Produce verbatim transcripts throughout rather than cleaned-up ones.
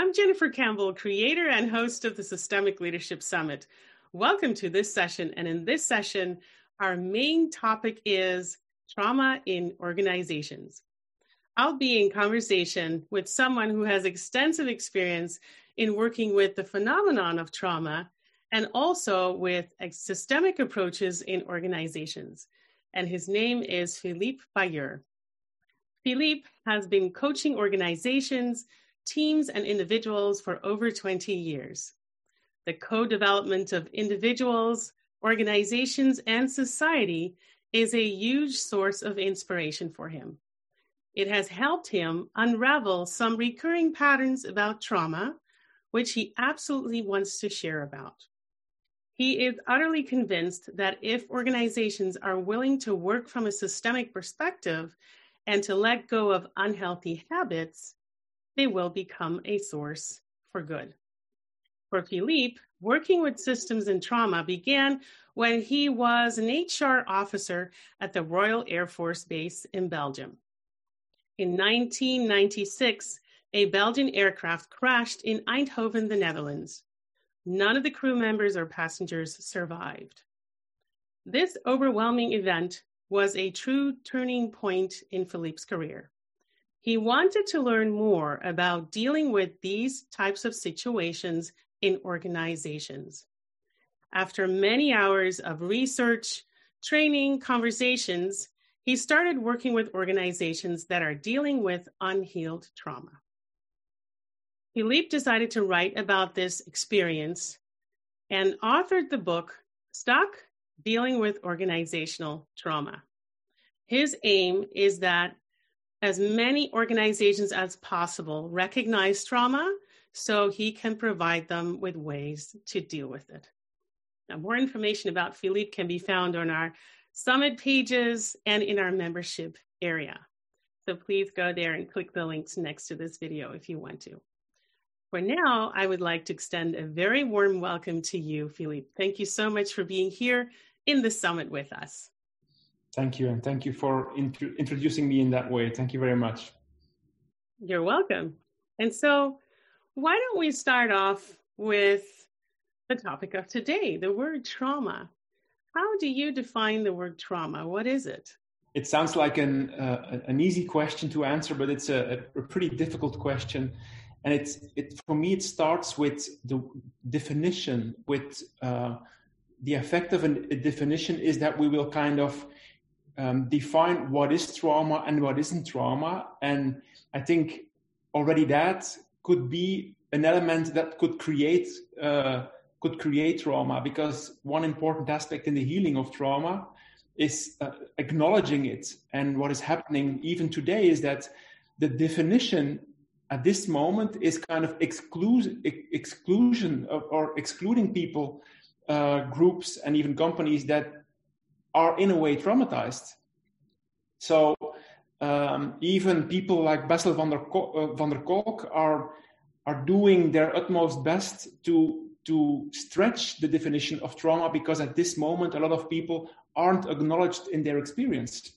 I'm Jennifer Campbell, creator and host of the Systemic Leadership Summit. Welcome to this session. And in this session, our main topic is trauma in organizations. I'll be in conversation with someone who has extensive experience in working with the phenomenon of trauma and also with systemic approaches in organizations. And his name is Philippe Bayeux. Philippe has been coaching organizations, teams, and individuals for over twenty years. The co-development of individuals, organizations, and society is a huge source of inspiration for him. It has helped him unravel some recurring patterns about trauma, which he absolutely wants to share about. He is utterly convinced that if organizations are willing to work from a systemic perspective and to let go of unhealthy habits, they will become a source for good. For Philippe, working with systems and trauma began when he was an H R officer at the Royal Air Force Base in Belgium. In nineteen ninety-six, a Belgian aircraft crashed in Eindhoven, the Netherlands. None of the crew members or passengers survived. This overwhelming event was a true turning point in Philippe's career. He wanted to learn more about dealing with these types of situations in organizations. After many hours of research, training, conversations, he started working with organizations that are dealing with unhealed trauma. Philippe decided to write about this experience and authored the book, Stuck: Dealing with Organizational Trauma. His aim is that as many organizations as possible recognize trauma so he can provide them with ways to deal with it. Now, more information about Philippe can be found on our summit pages and in our membership area. So please go there and click the links next to this video if you want to. For now, I would like to extend a very warm welcome to you, Philippe. Thank you so much for being here in the summit with us. Thank you, and thank you for int- introducing me in that way. Thank you very much. You're welcome. And so, why don't we start off with the topic of today, the word trauma. How do you define the word trauma? What is it? It sounds like an uh, an easy question to answer, but it's a, a pretty difficult question. And it's it for me, it starts with the definition. With uh, the effect of an, a definition is that we will kind of um, define what is trauma and what isn't trauma. And I think already that could be an element that could create uh, could create trauma, because one important aspect in the healing of trauma is uh, acknowledging it. And what is happening even today is that the definition at this moment is kind of exclusion, exclusion of, or excluding people, uh, groups, and even companies that are in a way traumatized. So um, even people like Bessel van der, Ko- uh, van der Kolk are are doing their utmost best to to stretch the definition of trauma, because at this moment a lot of people aren't acknowledged in their experience.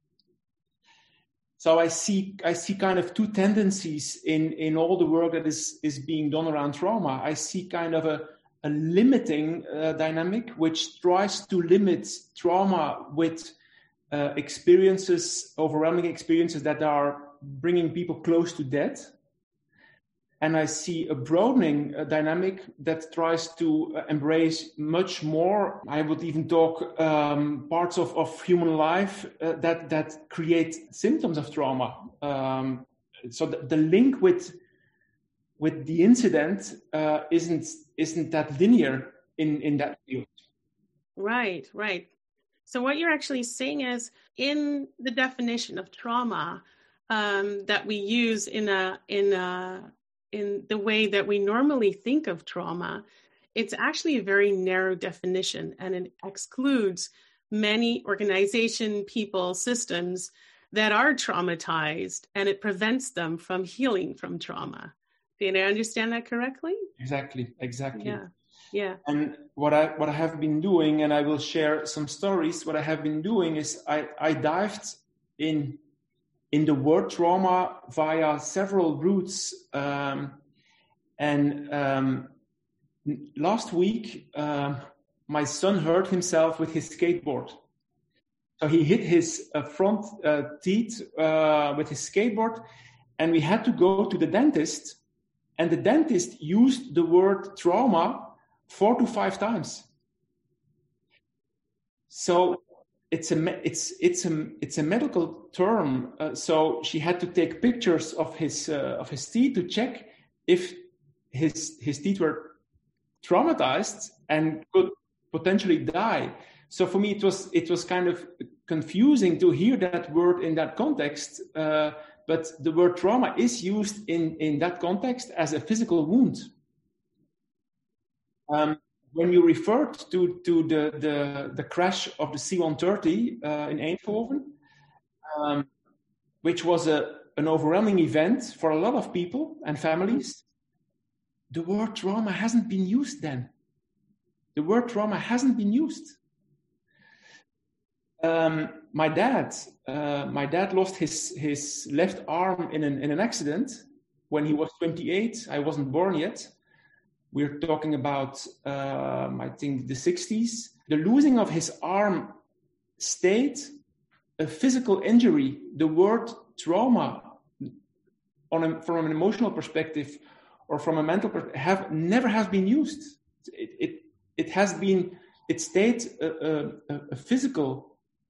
So I see I see kind of two tendencies in, in all the work that is, is being done around trauma. I see kind of a, a limiting uh, dynamic, which tries to limit trauma with uh, experiences, overwhelming experiences that are bringing people close to death. And I see a broadening uh, dynamic that tries to uh, embrace much more. I would even talk um, parts of, of human life uh, that, that create symptoms of trauma. Um, so the, the link with, with the incident uh, isn't, isn't that linear in, in that field. Right, right. So what you're actually saying is, in the definition of trauma um, that we use in a in a in the way that we normally think of trauma, it's actually a very narrow definition, and it excludes many organization, people, systems that are traumatized, and it prevents them from healing from trauma. Did I understand that correctly? Exactly, exactly. Yeah, yeah. And what I what I have been doing, and I will share some stories, what I have been doing is I, I dived in in the word trauma via several routes. Um, And um, last week, uh, my son hurt himself with his skateboard. So he hit his uh, front uh, teeth uh, with his skateboard, and we had to go to the dentist. And the dentist used the word trauma four to five times. So it's a it's it's a it's a medical term. Uh, so she had to take pictures of his uh, of his teeth to check if his his teeth were traumatized and could potentially die. So for me, it was it was kind of confusing to hear that word in that context. Uh, but the word trauma is used in, in that context as a physical wound. Um, when you referred to, to the, the, the crash of the C one thirty uh, in Eindhoven, um, which was a, an overwhelming event for a lot of people and families, the word trauma hasn't been used then. The word trauma hasn't been used. Um, my dad, uh, my dad lost his, his left arm in an, in an accident when he was twenty-eight. I wasn't born yet. We're talking about, um, I think, the sixties. The losing of his arm stayed a physical injury. The word trauma, on a, from an emotional perspective or from a mental perspective, have never has been used. It it, it has been, it stayed a, a, a physical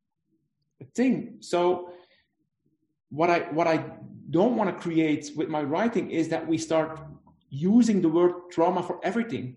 thing. So what I what I don't want to create with my writing is that we start using the word trauma for everything.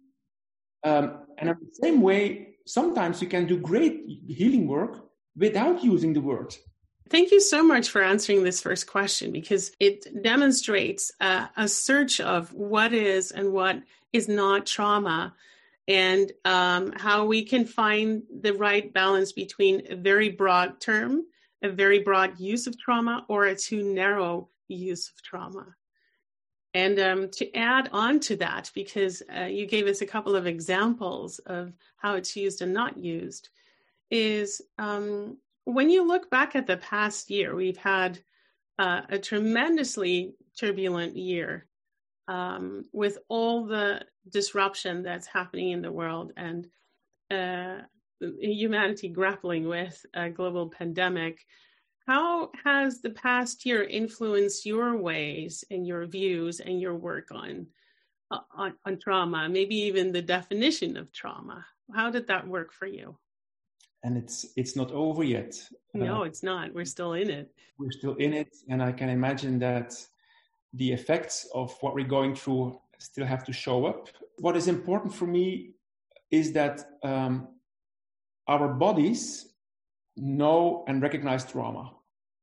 Um, and in the same way, sometimes you can do great healing work without using the word. Thank you so much for answering this first question, because it demonstrates uh, a search of what is and what is not trauma, and um, how we can find the right balance between a very broad term, a very broad use of trauma, or a too narrow use of trauma. And um, to add on to that, because uh, you gave us a couple of examples of how it's used and not used, is um, when you look back at the past year, we've had uh, a tremendously turbulent year. Um, with all the disruption that's happening in the world, and uh, humanity grappling with a global pandemic, how has the past year influenced your ways and your views and your work on, on, on trauma, maybe even the definition of trauma? How did that work for you? And it's it's not over yet. No, uh, it's not. We're still in it. We're still in it, and I can imagine that the effects of what we're going through still have to show up. What is important for me is that um, our bodies know and recognize trauma.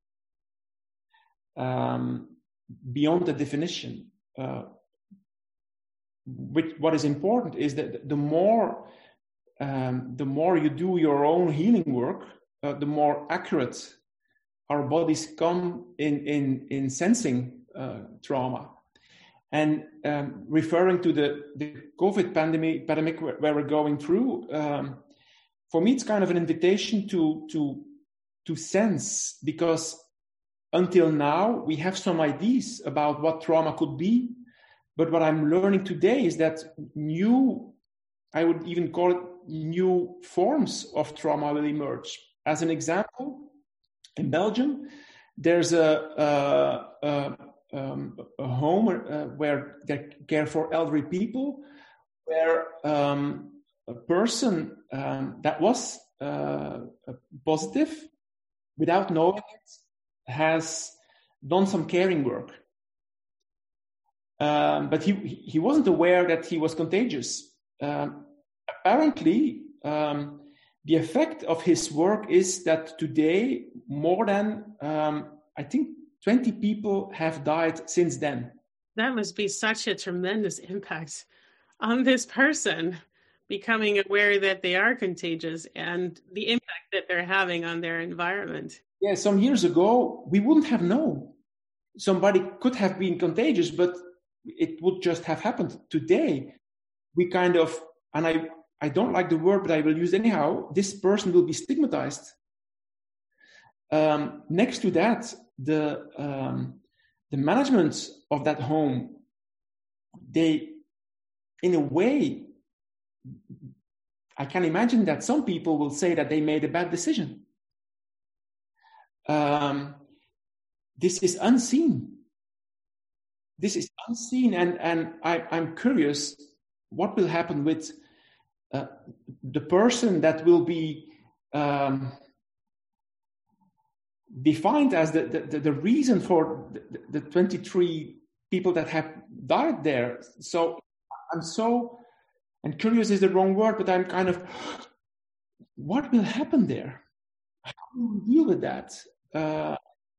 Um, beyond the definition, uh, which, what is important is that the more um, the more you do your own healing work, uh, the more accurate our bodies come in in in sensing Uh, trauma. And um, referring to the, the COVID pandemic, pandemic where, where we're going through, um, for me, it's kind of an invitation to, to, to sense, because until now, we have some ideas about what trauma could be. But what I'm learning today is that new, I would even call it new forms of trauma will emerge. As an example, in Belgium, there's a, a, a Um, a home uh, where they care for elderly people, where um, a person um, that was uh, positive, without knowing it, has done some caring work. Um, but he, he wasn't aware that he was contagious. Um, apparently, um, the effect of his work is that today, more than, um, I think, twenty people have died since then. That must be such a tremendous impact on this person, becoming aware that they are contagious and the impact that they're having on their environment. Yeah, some years ago, we wouldn't have known. Somebody could have been contagious, but it would just have happened. Today, we kind of, and I, I don't like the word, but I will use it anyhow, this person will be stigmatized. Um, next to that, the um, the management of that home they, in a way, I can imagine that some people will say that they made a bad decision. Um, this is unseen. This is unseen, and, and I, I'm curious what will happen with uh, the person that will be um, defined as the, the, the reason for the, the twenty-three people that have died there. So I'm so, and curious is the wrong word, but I'm kind of, what will happen there? How do we deal with that? Uh,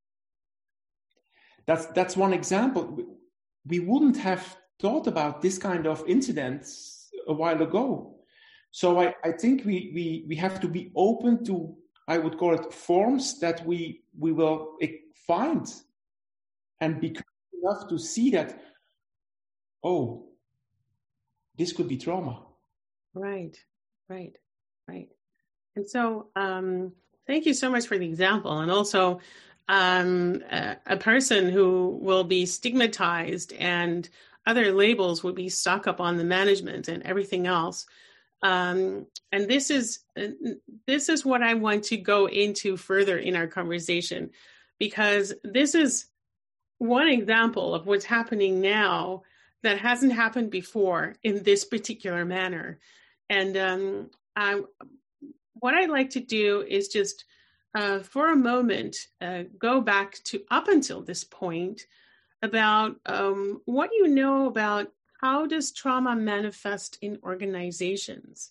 that's that's one example. We wouldn't have thought about this kind of incidents a while ago. So I, I think we, we, we have to be open to, I would call it, forms that we we will find, and be enough to see that, oh, this could be trauma. Right, right, right. And so um, thank you so much for the example. And also um, a, a person who will be stigmatized and other labels will be stuck up on the management and everything else. Um, and this is this is what I want to go into further in our conversation, because this is one example of what's happening now that hasn't happened before in this particular manner. And um, I, what I'd like to do is just uh, for a moment uh, go back to up until this point about um, what you know about how does trauma manifest in organizations?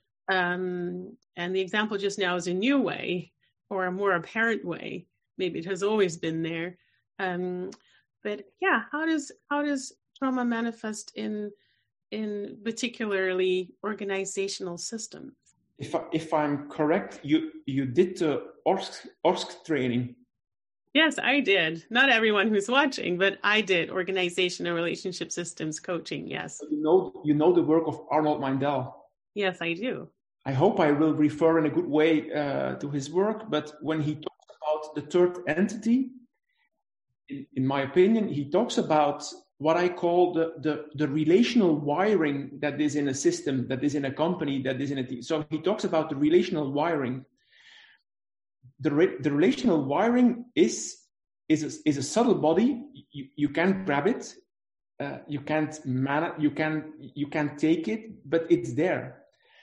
Um, and the example just now is a new way or a more apparent way. Maybe it has always been there. Um, but yeah, how does how does trauma manifest in in particularly organizational systems? If I, if I'm correct, you you did the O R S C, O R S C training. Yes, I did. Not everyone who's watching, but I did organizational relationship systems coaching. Yes. You know, you know the work of Arnold Mindell. Yes, I do. I hope I will refer in a good way uh, to his work. But when he talks about the third entity, in, in my opinion, he talks about what I call the, the, the relational wiring that is in a system, that is in a company, that is in a team. So he talks about the relational wiring. The, re- the relational wiring is is a, is a subtle body. You, you can't grab it, uh, you can't man you can you can't take it, but it's there.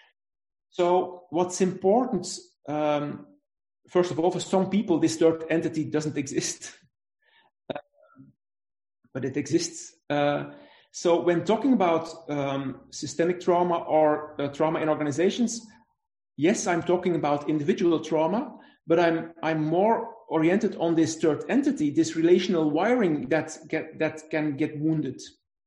So what's important? Um, first of all, for some people, this third entity doesn't exist, uh, but it exists. Uh, so when talking about um, systemic trauma or uh, trauma in organizations, yes, I'm talking about individual trauma. But I'm I'm more oriented on this third entity, this relational wiring that get, that can get wounded,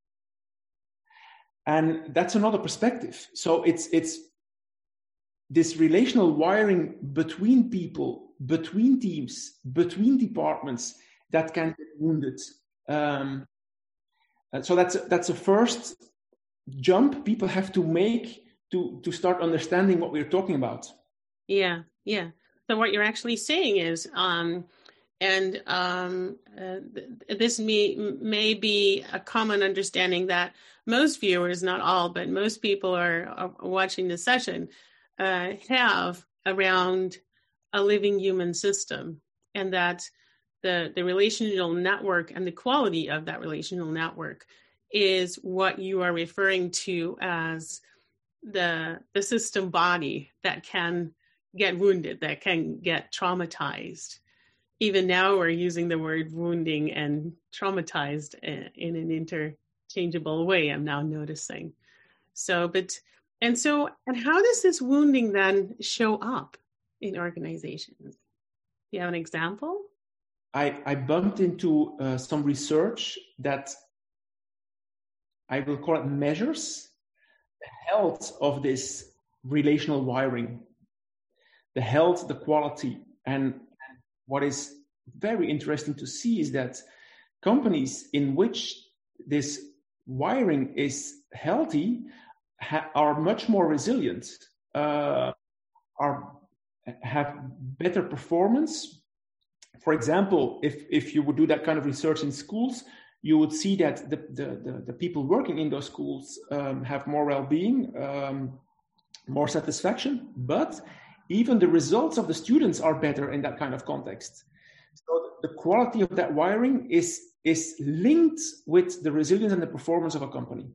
and that's another perspective. So it's it's this relational wiring between people, between teams, between departments that can get wounded. Um, so that's that's a first jump people have to make to to start understanding what we're talking about. Yeah, yeah. So what you're actually saying is, um, and um, uh, th- this may, may be a common understanding that most viewers, not all, but most people are, are watching this session, uh, have around a living human system, and that the, the relational network and the quality of that relational network is what you are referring to as the, the system body that can get wounded, that can get traumatized. Even now we're using the word wounding and traumatized in an interchangeable way, I'm now noticing. So, but, and so, and how does this wounding then show up in organizations? Do you have an example? I, I bumped into uh, some research that I will call it measures the health of this relational wiring. The health, the quality, and what is very interesting to see is that companies in which this wiring is healthy ha- are much more resilient, uh, are have better performance. For example, if if you would do that kind of research in schools, you would see that the, the, the, the people working in those schools um, have more well-being, um, more satisfaction, but even the results of the students are better in that kind of context. So the quality of that wiring is, is linked with the resilience and the performance of a company,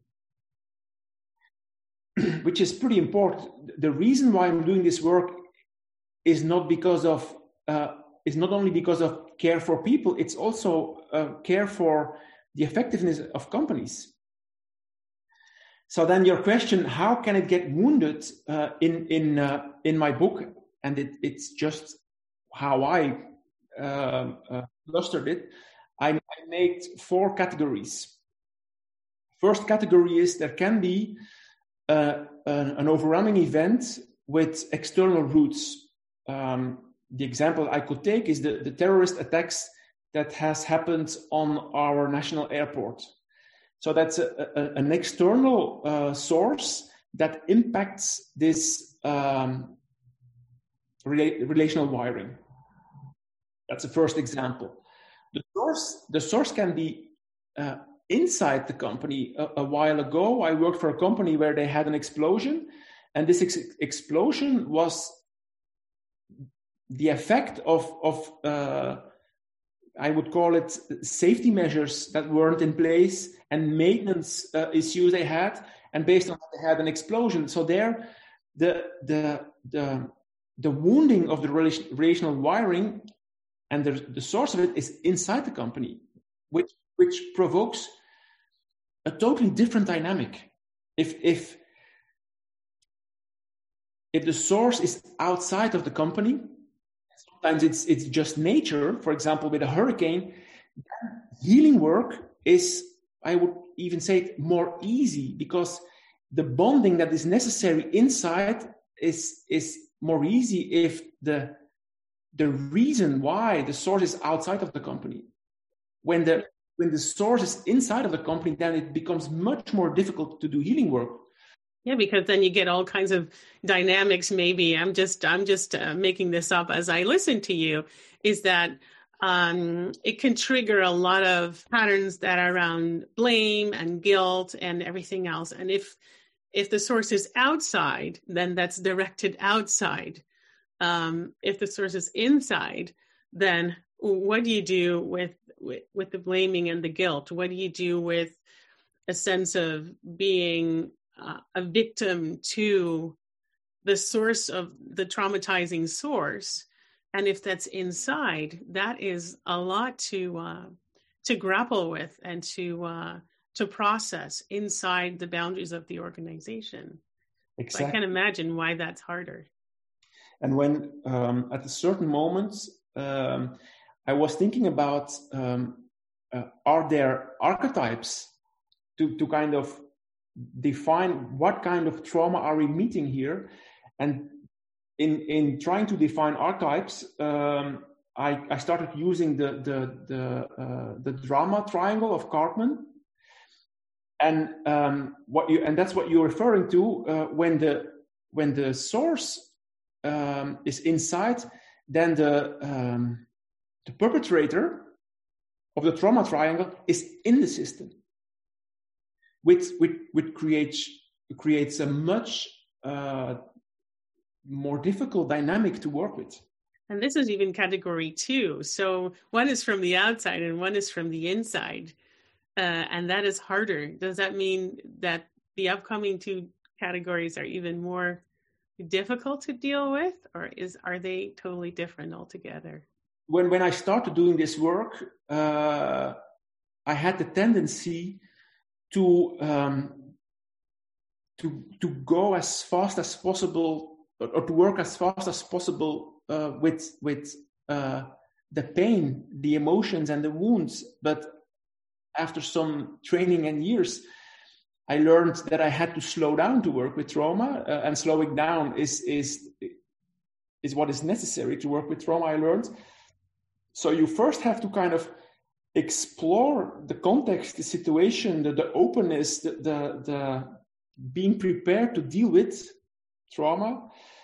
which is pretty important. The reason why I'm doing this work is not because of, uh, is not only because of care for people, it's also uh, care for the effectiveness of companies. So then your question, how can it get wounded uh, in in uh, in my book? And it, it's just how I uh, uh, clustered it. I, I made four categories. First category is there can be uh, an, an overwhelming event with external roots. Um, the example I could take is the, the terrorist attacks that has happened on our national airport. So that's a, a, an external uh, source that impacts this um, rela- relational wiring. That's the first example. The source, the source can be uh, inside the company. A, a while ago, I worked for a company where they had an explosion, and this ex- explosion was the effect of, of uh, I would call it safety measures that weren't in place and maintenance uh, issues they had, and based on that they had an explosion. So there, the the the the wounding of the relation, relational wiring and the, the source of it is inside the company, which which provokes a totally different dynamic. If if if the source is outside of the company, sometimes it's it's just nature. For example, with a hurricane, healing work is, I would even say, more easy because the bonding that is necessary inside is is more easy if the the reason why the source is outside of the company. When the when the source is inside of the company, then it becomes much more difficult to do healing work. Yeah, because then you get all kinds of dynamics. Maybe I'm just I'm just uh, making this up as I listen to you. Is that um, it can trigger a lot of patterns that are around blame and guilt and everything else. And if if the source is outside, then that's directed outside. Um, if the source is inside, then what do you do with, with with the blaming and the guilt? What do you do with a sense of being uh, a victim to the source of the traumatizing source? And if that's inside, that is a lot to uh, to grapple with and to uh, to process inside the boundaries of the organization. Exactly. So I can imagine why that's harder. And when um, at a certain moment, um, I was thinking about, um, uh, are there archetypes to, to kind of define what kind of trauma are we meeting here? And in, in trying to define archetypes, um, I, I started using the, the, the, uh, the drama triangle of Cartman. And um, what you and that's what you're referring to uh, when the when the source Um, is inside, then the um, the perpetrator of the trauma triangle is in the system, which which, which creates creates a much uh, more difficult dynamic to work with. And this is even category two. So one is from the outside and one is from the inside, uh, and that is harder. Does that mean that the upcoming two categories are even more difficult to deal with, or is are they totally different altogether? When when I started doing this work, uh, I had the tendency to um, to to go as fast as possible, or, or to work as fast as possible uh, with with uh, the pain, the emotions, and the wounds. But after some training and years, I learned that I had to slow down to work with trauma, uh, and slowing down is is is what is necessary to work with trauma, I learned. So you first have to kind of explore the context, the situation, the, the openness, the, the, the being prepared to deal with trauma.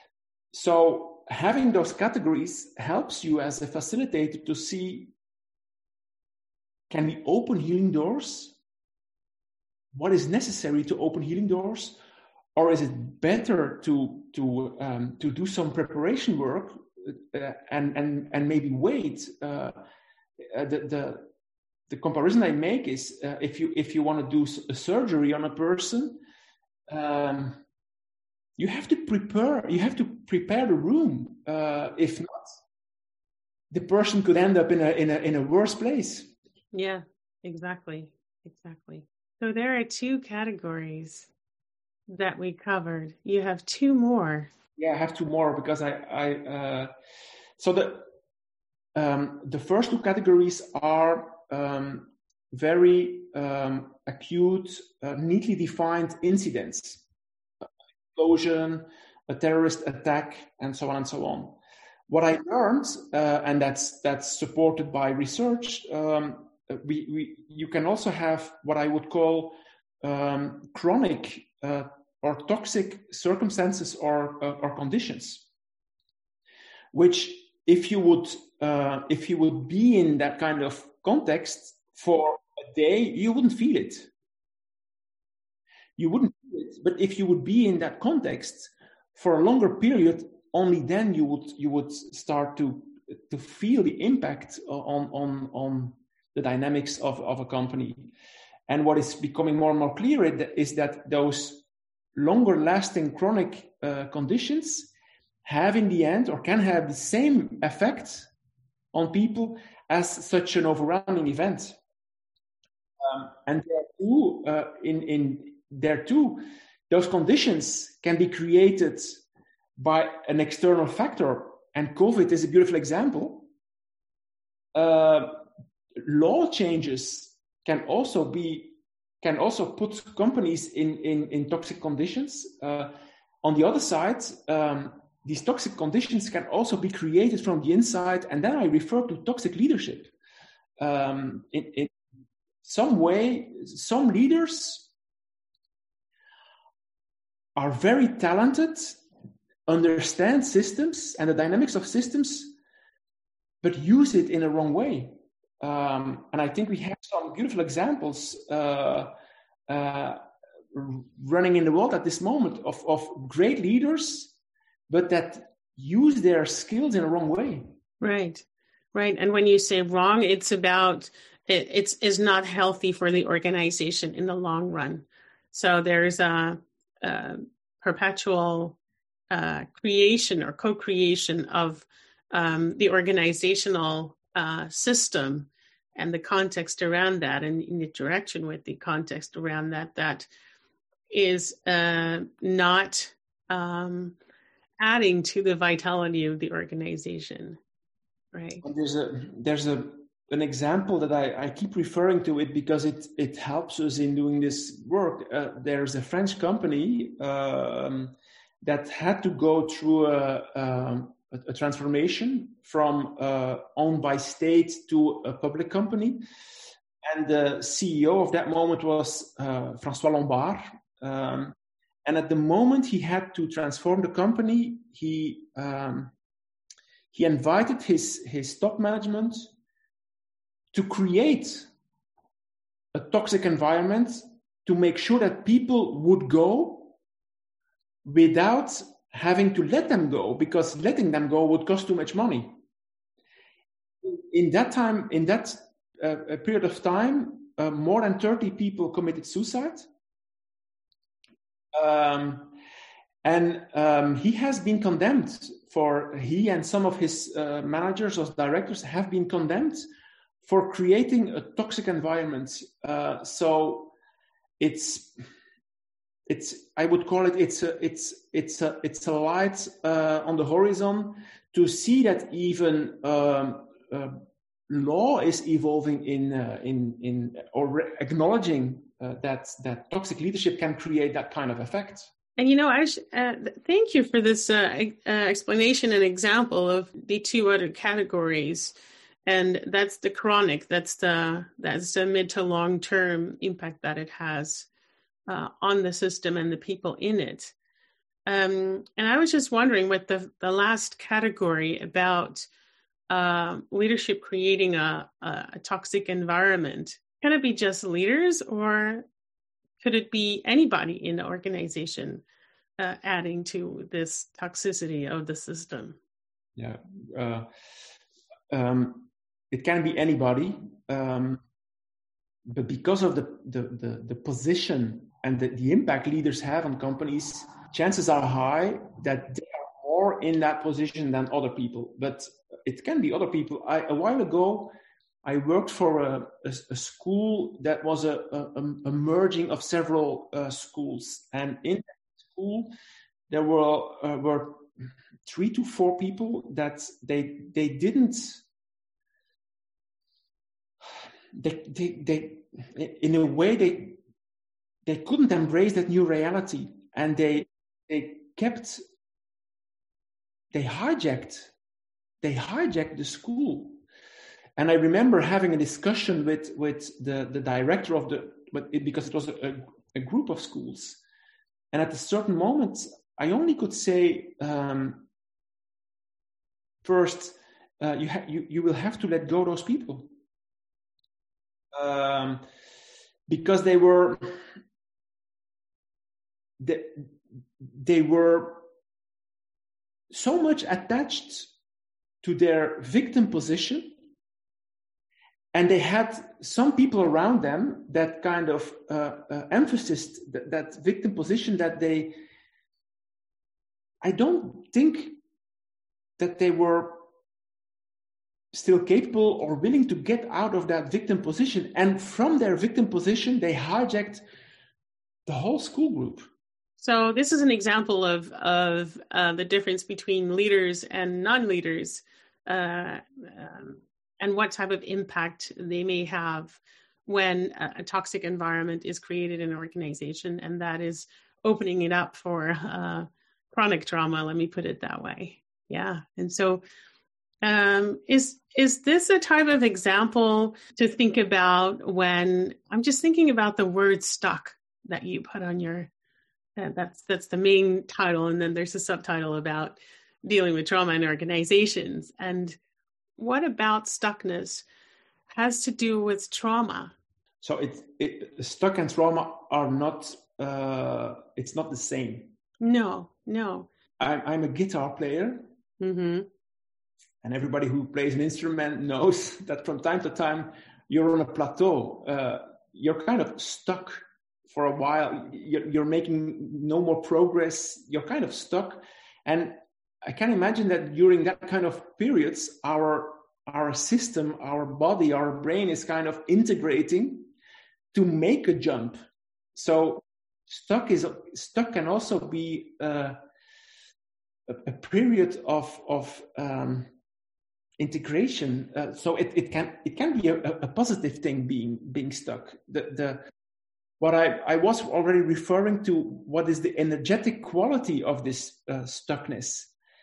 So having those categories helps you as a facilitator to see can we open healing doors? What is necessary to open healing doors? Or is it better to to um, to do some preparation work uh, and and and maybe wait? Uh, the the the comparison I make is uh, if you if you want to do a surgery on a person, um, you have to prepare you have to prepare the room. Uh, if not, the person could end up in a in a in a worse place. Yeah, exactly, exactly. So there are two categories that we covered. You have two more. Yeah, I have two more because I I uh, so the um, the first two categories are um, very um, acute, uh, neatly defined incidents, explosion, a terrorist attack, and so on and so on. What I learned, uh, and that's that's supported by research, um, we, we you can also have what I would call um, chronic uh, or toxic circumstances or uh, or conditions, which if you would uh, if you would be in that kind of context for a day, you wouldn't feel it. You wouldn't feel it, but if you would be in that context for a longer period, only then you would you would start to to feel the impact on on on the dynamics of, of a company. And what is becoming more and more clear is that those longer lasting chronic uh, conditions have in the end or can have the same effect on people as such an overwhelming event. Um, and there too, uh, in, in there too, those conditions can be created by an external factor. And COVID is a beautiful example. Uh, law changes can also be can also put companies in, in, in toxic conditions. Uh, on the other side, um, these toxic conditions can also be created from the inside, and then I refer to toxic leadership. Um, in, in some way, some leaders are very talented, understand systems and the dynamics of systems, but use it in a wrong way. Um, and I think we have some beautiful examples uh, uh, running in the world at this moment of, of great leaders, but that use their skills in a wrong way. Right, right. And when you say wrong, it's about it, it's is not healthy for the organization in the long run. So there's a, a perpetual uh, creation or co-creation of um, the organizational Uh, system and the context around that, and in the direction with the context around that, that is uh, not um, adding to the vitality of the organization, right? And there's a there's a an example that I, I keep referring to it because it it helps us in doing this work. Uh, there's a French company um, that had to go through a, a a transformation from uh, owned by state to a public company. And the C E O of that moment was uh, François Lombard. Um, and at the moment he had to transform the company, he um, he invited his, his top management to create a toxic environment to make sure that people would go without having to let them go, because letting them go would cost too much money. In that time, in that uh, period of time, uh, more than thirty people committed suicide. Um, and um, he has been condemned for, he and some of his uh, managers or directors have been condemned for creating a toxic environment. Uh, so it's, It's. I would call it. It's a. It's. It's a. It's a light uh, on the horizon to see that even um, uh, law is evolving in uh, in in or re- acknowledging uh, that that toxic leadership can create that kind of effect. And you know, I sh- uh, thank you for this uh, uh, explanation and example of the two other categories, and that's the chronic. That's the that's the mid to long term impact that it has Uh, on the system and the people in it. Um, and I was just wondering with the, the last category about uh, leadership creating a, a, a toxic environment? Can it be just leaders, or could it be anybody in the organization uh, adding to this toxicity of the system? Yeah, uh, um, it can be anybody, um, but because of the the, the, the position and the, the impact leaders have on companies, chances are high that they are more in that position than other people. But it can be other people. I, a while ago, I worked for a, a, a school that was a, a, a merging of several uh, schools, and in that school there were uh, were three to four people that they they didn't they they, they in a way they they couldn't embrace that new reality, and they they kept they hijacked they hijacked the school. And I remember having a discussion with with the the director of the because it was a, a group of schools, and at a certain moment I only could say, um, first, uh, you, ha- you you will have to let go those people, um, because they were they, they were so much attached to their victim position, and they had some people around them that kind of uh, uh, emphasized that, that victim position that they. I don't think that they were still capable or willing to get out of that victim position. And from their victim position, they hijacked the whole school group. So this is an example of, of uh, the difference between leaders and non-leaders, uh, um, and what type of impact they may have when a, a toxic environment is created in an organization, and that is opening it up for uh, chronic trauma, let me put it that way. Yeah. And so um, is is this a type of example to think about when, I'm just thinking about the word stuck that you put on your, uh, that's that's the main title, and then there's a subtitle about dealing with trauma in organizations. And what about stuckness has to do with trauma? So it, it stuck and trauma are not, uh, it's not the same. No, no. I'm, I'm a guitar player. Mm-hmm. And everybody who plays an instrument knows that from time to time you're on a plateau. Uh, you're kind of stuck for a while. You're, you're making no more progress. You're kind of stuck. And I can imagine that during that kind of periods, our, our system, our body, our brain is kind of integrating to make a jump. So stuck is stuck can also be uh, a, a period of of um, integration. Uh, so it, it can it can be a, a positive thing being being stuck. The the what I, I was already referring to, what is the energetic quality of this uh, stuckness,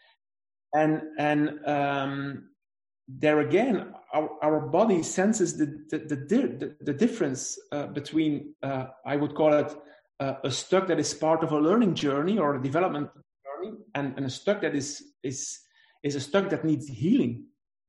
and and um, there again, our, our body senses the the the, the, the difference uh, between uh, I would call it uh, a stuck that is part of a learning journey or a development journey, and, and a stuck that is is is a stuck that needs healing.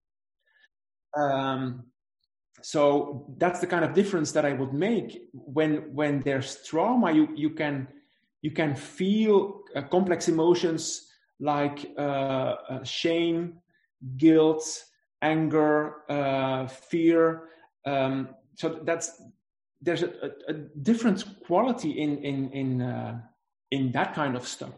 Um, so that's the kind of difference that I would make. When when there's trauma, you you can you can feel uh, complex emotions like uh, uh, shame, guilt, anger, uh, fear. Um, so that's there's a, a, a different quality in in in uh, in that kind of stuck.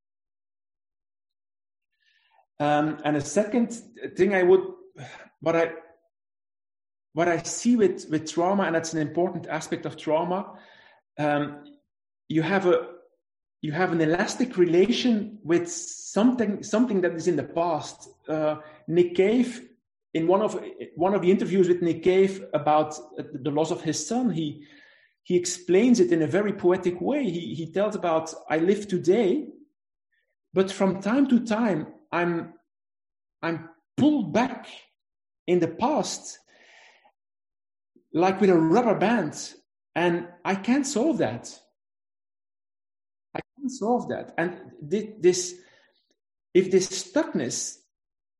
Um, and a second thing I would, what I what I see with with trauma, and that's an important aspect of trauma. Um, you have a you have an elastic relation with something something that is in the past. Uh, Nick Cave, in one of one of the interviews with Nick Cave about the loss of his son, he he explains it in a very poetic way. He he tells about, I live today, but from time to time I'm I'm pulled back in the past, like with a rubber band, and I can't solve that. I can't solve that. And this, if this stuckness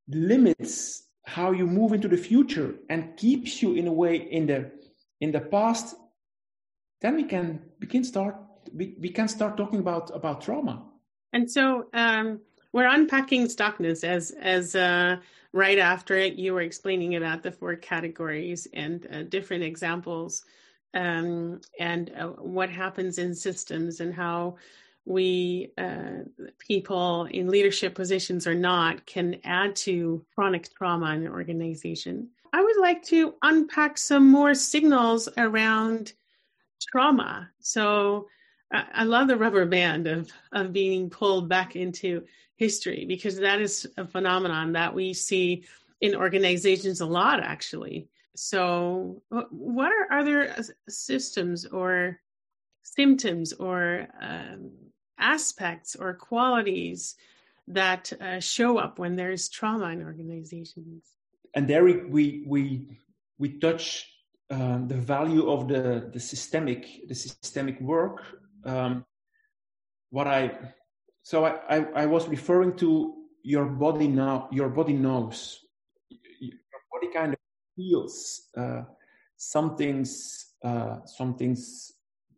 limits how you move into the future and keeps you in a way in the in the past, then we can we can start we, we can start talking about about trauma. And so um, we're unpacking stuckness as as uh, right after it you were explaining about the four categories and uh, different examples um, and uh, what happens in systems and how we uh, people in leadership positions or not can add to chronic trauma in an organization. I would like to unpack some more signals around trauma. So I, I love the rubber band of, of being pulled back into history, because that is a phenomenon that we see in organizations a lot, actually. So what are other systems or symptoms or um, aspects or qualities that uh, show up when there's trauma in organizations? And there we we we, we touch um, the value of the the systemic the systemic work. Um, what I so I, I I was referring to your body now. Your body knows. Your body kind of feels uh, something's uh, something's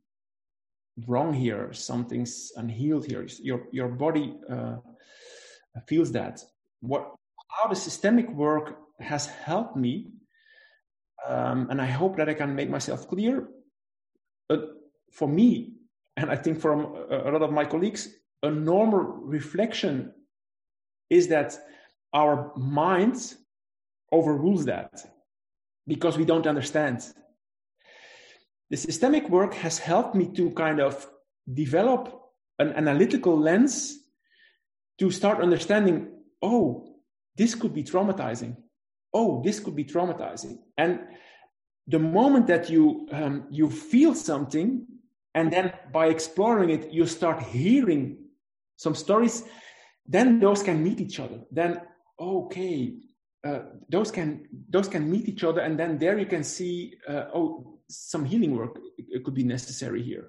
wrong here. Something's unhealed here. Your your body uh, feels that. What how the systemic work has helped me, um, and I hope that I can make myself clear. But for me, and I think for a lot of my colleagues, a normal reflection is that our mind overrules that because we don't understand. The systemic work has helped me to kind of develop an analytical lens to start understanding, oh, this could be traumatizing. Oh, this could be traumatizing. And the moment that you um, you feel something, and then by exploring it, you start hearing some stories, then those can meet each other. Then, okay, uh, those can those can meet each other, and then there you can see, uh, oh, some healing work it could be necessary here.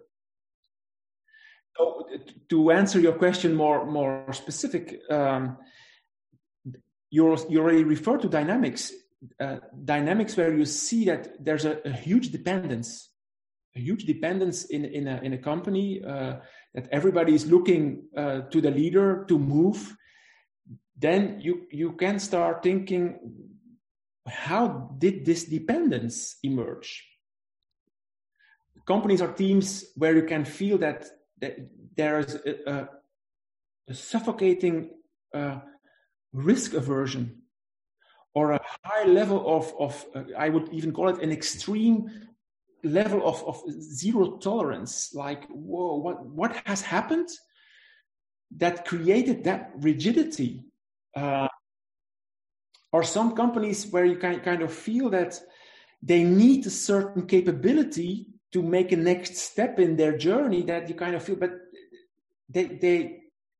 So to answer your question more more specific, um, you you already referred to dynamics, uh, dynamics where you see that there's a, a huge dependence, a huge dependence in in a in a company, uh, that everybody is looking uh, to the leader to move. Then you you can start thinking, how did this dependence emerge? Companies are teams where you can feel that, that there is a, a, a suffocating uh, risk aversion, or a high level of, of uh, I would even call it an extreme level of, of zero tolerance. Like, whoa, what, what has happened that created that rigidity? Uh, or some companies where you can kind of feel that they need a certain capability to make a next step in their journey, that you kind of feel, but they they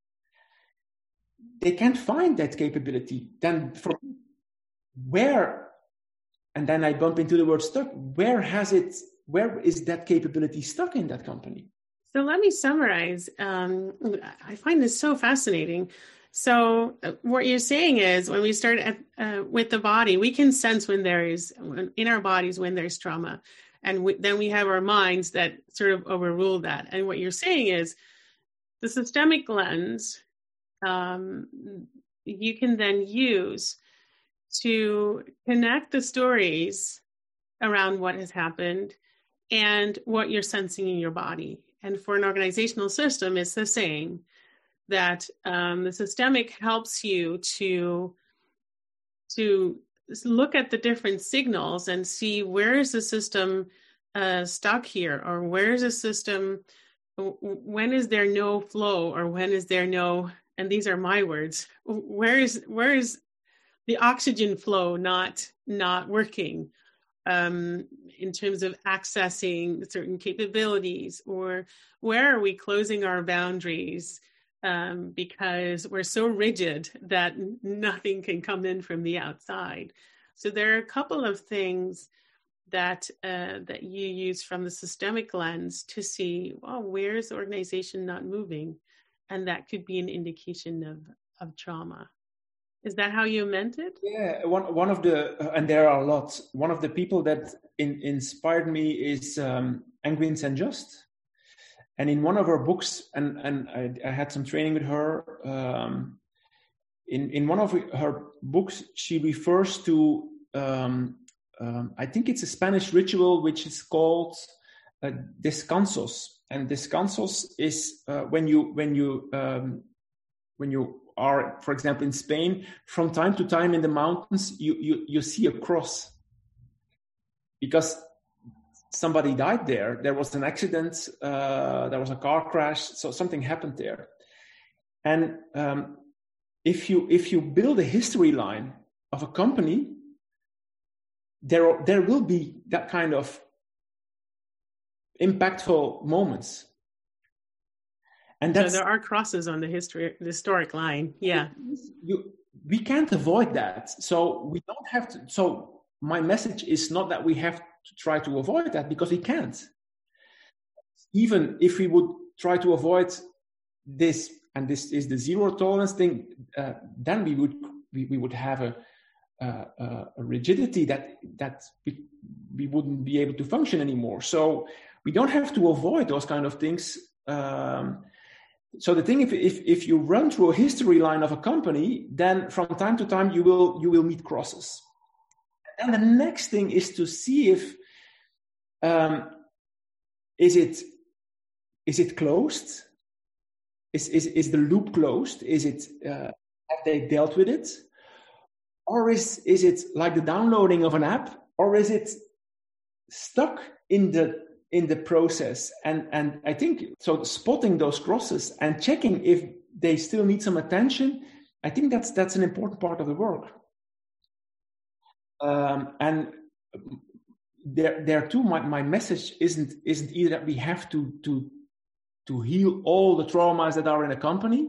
they can't find that capability. Then from where, and then I bump into the word stuck, where has it, where is that capability stuck in that company? So let me summarize. Um, I find this so fascinating. So what you're saying is, when we start at, uh, with the body, we can sense when there is, in our bodies, when there's trauma. And we, then we have our minds that sort of overrule that. And what you're saying is, the systemic lens, um, you can then use to connect the stories around what has happened and what you're sensing in your body. And for an organizational system, it's the same, that um, the systemic helps you to, to look at the different signals and see, where is the system uh, stuck here, or where is the system, when is there no flow, or when is there no, and these are my words, where is where is the oxygen flow not not working um, in terms of accessing certain capabilities, or where are we closing our boundaries um, because we're so rigid that nothing can come in from the outside. So there are a couple of things that uh, that you use from the systemic lens to see, well, where is the organization not moving? And that could be an indication of, of trauma. Is that how you meant it? Yeah, one one of the uh, and there are lots. One of the people that in, inspired me is um, Nguyen Saint Just, and in one of her books, and and I, I had some training with her. Um, in in one of her books, she refers to um, um, I think it's a Spanish ritual which is called uh, descansos, and descansos is uh, when you when you um, when you are, for example, in Spain, from time to time in the mountains, you, you, you see a cross because somebody died there. There was an accident, uh, there was a car crash, so something happened there. And um, if you if you build a history line of a company, there there will be that kind of impactful moments. And that's, so there are crosses on the history, the historic line. Yeah. You, we can't avoid that. So we don't have to. So my message is not that we have to try to avoid that, because we can't. Even if we would try to avoid this, and this is the zero tolerance thing, uh, then we would we, we would have a, a, a rigidity that that we, we wouldn't be able to function anymore. So we don't have to avoid those kind of things. Um, So the thing, if, if if you run through a history line of a company, then from time to time you will you will meet crosses. And the next thing is to see if um, is it is it closed? Is is is the loop closed? Is it uh, have they dealt with it, or is is it like the downloading of an app, or is it stuck in the in the process? And and I think so spotting those crosses and checking if they still need some attention, I think that's that's an important part of the work. Um, and there there too, my, my message isn't isn't either that we have to to to heal all the traumas that are in a company.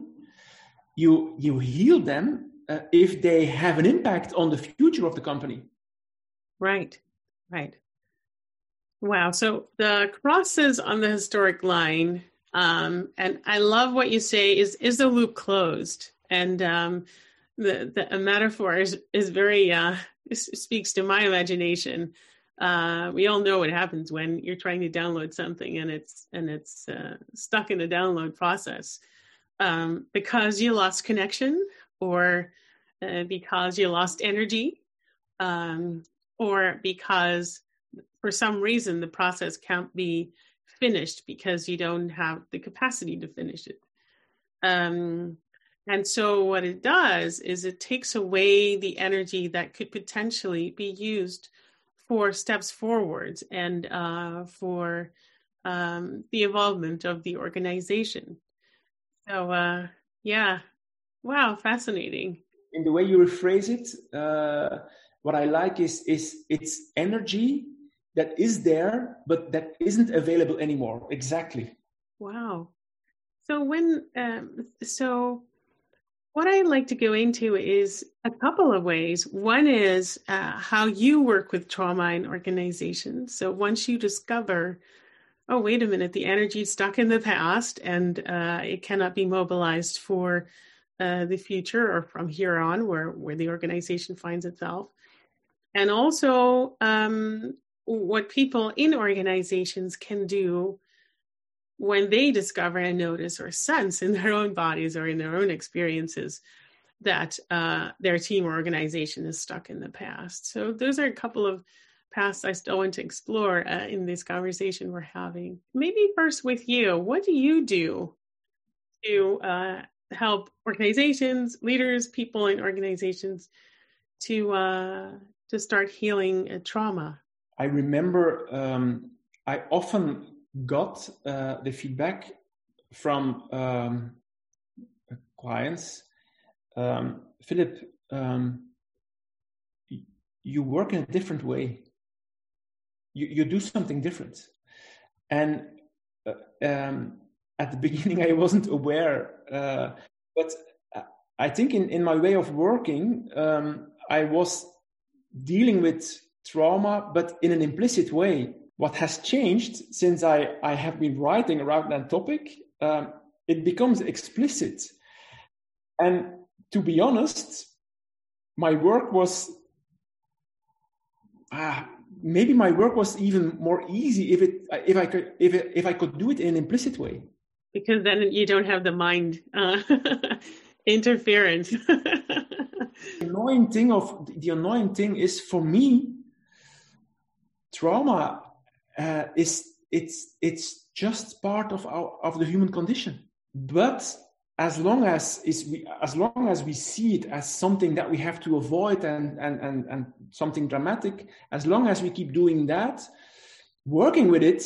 You you heal them uh, if they have an impact on the future of the company. Right, right. Wow. So the crosses on the historic line, um, and I love what you say is, is the loop closed? And um, the, the metaphor is, is very, uh, speaks to my imagination. Uh, we all know what happens when you're trying to download something and it's, and it's uh, stuck in the download process um, because you lost connection, or uh, because you lost energy, um, or because for some reason the process can't be finished because you don't have the capacity to finish it. Um, and so what it does is it takes away the energy that could potentially be used for steps forwards and uh, for um, the involvement of the organization. So uh, yeah, wow, fascinating. In the way you rephrase it, uh, what I like is is it's energy that is there, but that isn't available anymore. Exactly. Wow. So when, um, so what I'd like to go into is a couple of ways. One is uh, how you work with trauma in organizations. So once you discover, oh, wait a minute, the energy is stuck in the past and uh, it cannot be mobilized for uh, the future or from here on where, where the organization finds itself. And also, um, what people in organizations can do when they discover and notice or sense in their own bodies or in their own experiences that uh, their team or organization is stuck in the past. So those are a couple of paths I still want to explore uh, in this conversation we're having. Maybe first with you, what do you do to uh, help organizations, leaders, people in organizations to uh, to start healing uh, trauma? I remember um, I often got uh, the feedback from um, clients, um, Philip, um, you work in a different way. You, you do something different. And uh, um, at the beginning, I wasn't aware. Uh, but I think in, in my way of working, um, I was dealing with trauma, but in an implicit way. What has changed since I, I have been writing around that topic, um, it becomes explicit. And to be honest, my work was, uh, maybe my work was even more easy if it, if I could, if it, if I could do it in an implicit way. Because then you don't have the mind uh, interference. The annoying thing of the annoying thing is, for me, trauma uh, is it's it's just part of our of the human condition. But as long as is we as long as we see it as something that we have to avoid and and and, and something dramatic, as long as we keep doing that, working with it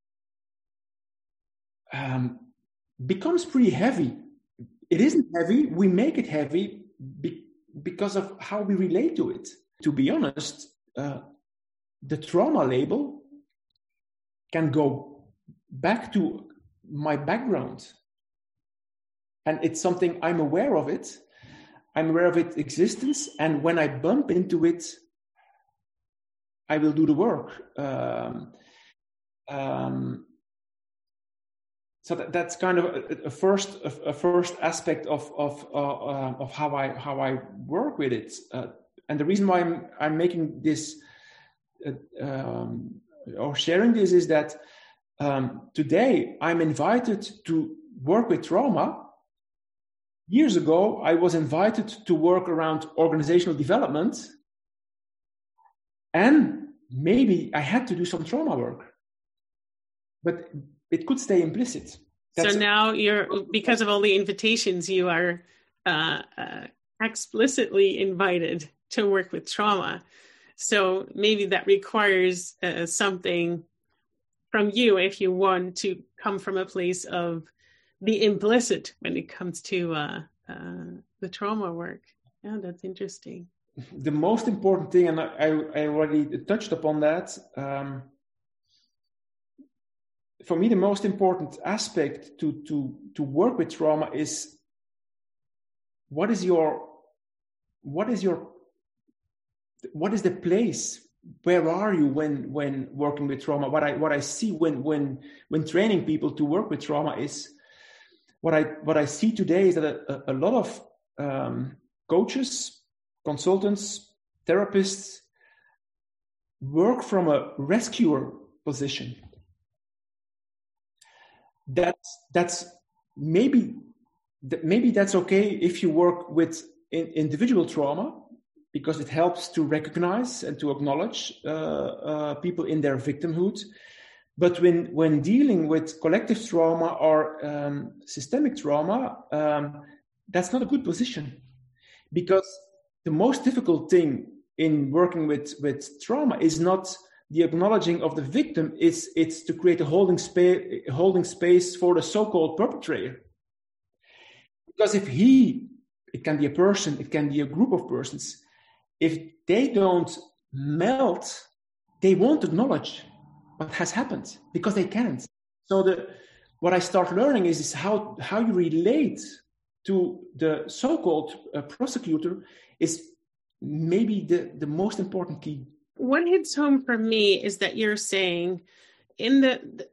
um, becomes pretty heavy. It isn't heavy. We make it heavy be, because of how we relate to it. To be honest, uh, the trauma label can go back to my background. And it's something I'm aware of it. I'm aware of its existence. And when I bump into it, I will do the work. Um, um, so that, that's kind of a, a first a, a first aspect of of uh, uh, of how I how I work with it. Uh, and the reason why I'm I'm making this uh, um, or sharing this is that um, today I'm invited to work with trauma. Years ago, I was invited to work around organizational development, and maybe I had to do some trauma work, but it could stay implicit. That's so now you're, because of all the invitations, you are uh, uh, explicitly invited to work with trauma. So maybe that requires uh, something from you if you want to come from a place of the implicit when it comes to uh, uh, the trauma work. Yeah, that's interesting. The most important thing, and I, I already touched upon that, um, for me, the most important aspect to, to, to work with trauma is what is your, what is your, what is the place? Where are you when, when working with trauma? What I, what I see when, when, when training people to work with trauma is, What I what I see today is that a, a lot of um, coaches, consultants, therapists work from a rescuer position. That's that's maybe maybe that's okay if you work with in, individual trauma, because it helps to recognize and to acknowledge uh, uh, people in their victimhood. But when, when dealing with collective trauma or um, systemic trauma, um, that's not a good position, because the most difficult thing in working with, with trauma is not the acknowledging of the victim, it's, it's to create a holding, spa- holding space for the so-called perpetrator. Because if he, it can be a person, it can be a group of persons, if they don't melt, they won't acknowledge what has happened, because they can't. So the what I start learning is, is how, how you relate to the so-called uh, prosecutor is maybe the, the most important key. What hits home for me is that you're saying in the, the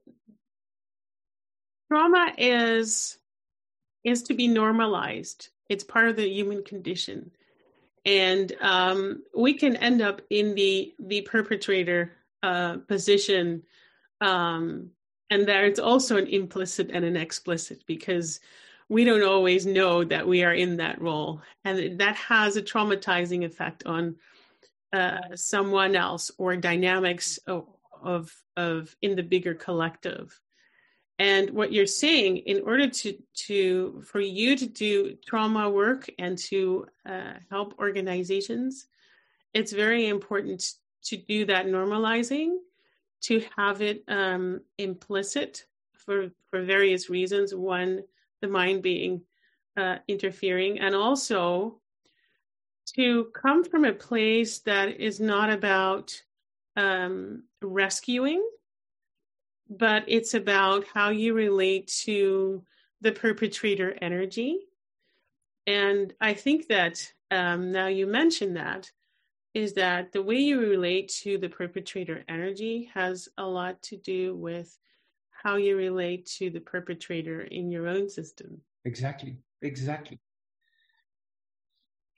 trauma is is to be normalized. It's part of the human condition. And um, we can end up in the the perpetrator Uh, position, um, and there's also an implicit and an explicit, because we don't always know that we are in that role, and that has a traumatizing effect on uh, someone else or dynamics of, of of in the bigger collective. And what you're saying, in order to to for you to do trauma work and to uh, help organizations, it's very important to do that normalizing, to have it um, implicit for, for various reasons. One, the mind being uh, interfering, and also to come from a place that is not about um, rescuing, but it's about how you relate to the perpetrator energy. And I think that um, now you mentioned that, is that the way you relate to the perpetrator energy has a lot to do with how you relate to the perpetrator in your own system. Exactly, exactly.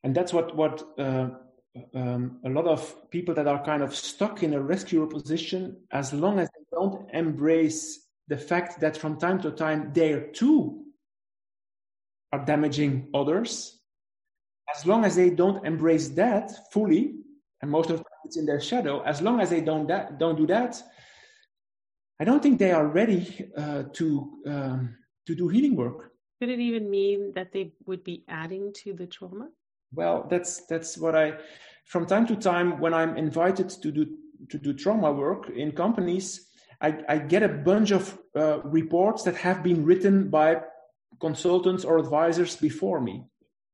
And that's what, what uh, um, a lot of people that are kind of stuck in a rescuer position, as long as they don't embrace the fact that from time to time they too are damaging others, as long as they don't embrace that fully, and most of the time it's in their shadow, as long as they don't, that, don't do that, I don't think they are ready uh, to um, to do healing work. Could it even mean that they would be adding to the trauma? Well, that's that's what I, from time to time, when I'm invited to do to do trauma work in companies, I, I get a bunch of uh, reports that have been written by consultants or advisors before me.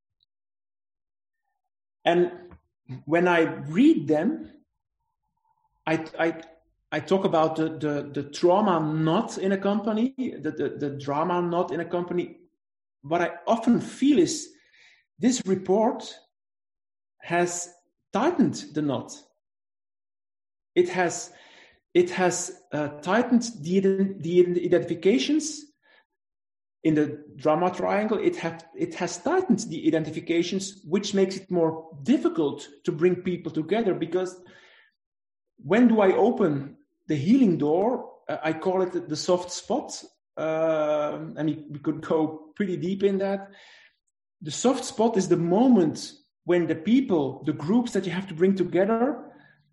And when I read them, I I I talk about the, the, the trauma not in a company, the, the, the drama not in a company. What I often feel is this report has tightened the knot. It has, it has uh, tightened the, the identifications in the drama triangle. It, have, it has tightened the identifications, which makes it more difficult to bring people together, because when do I open the healing door? Uh, I call it the soft spot. Uh, and we, we could go pretty deep in that. The soft spot is the moment when the people, the groups that you have to bring together,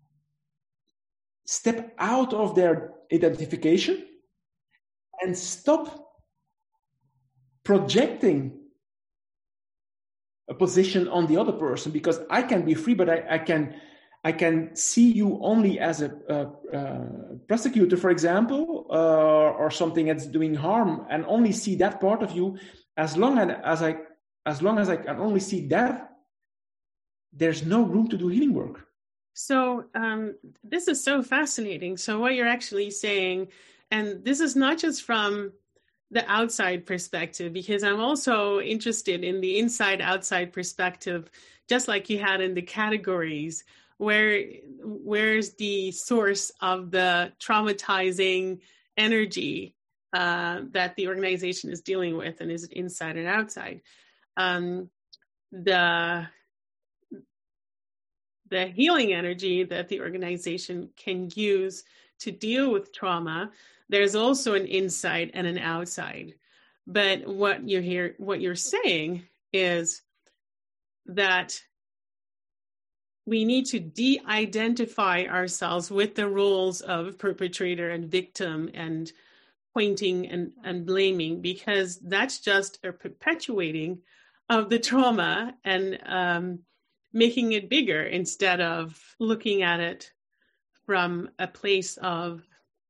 step out of their identification and stop projecting a position on the other person. Because I can be free, but I, I can I can see you only as a, a, a prosecutor, for example, uh, or something that's doing harm, and only see that part of you. As long as I, as long as I can only see that, there's no room to do healing work. So um, this is so fascinating. So what you're actually saying, and this is not just from the outside perspective, because I'm also interested in the inside-outside perspective, just like you had in the categories. Where where's the source of the traumatizing energy uh, that the organization is dealing with, and is it inside and outside? Um, the the healing energy that the organization can use to deal with trauma, there's also an inside and an outside. But what you hear, what you're saying is that we need to de-identify ourselves with the roles of perpetrator and victim and pointing and, and blaming, because that's just a perpetuating of the trauma and um, making it bigger instead of looking at it from a place of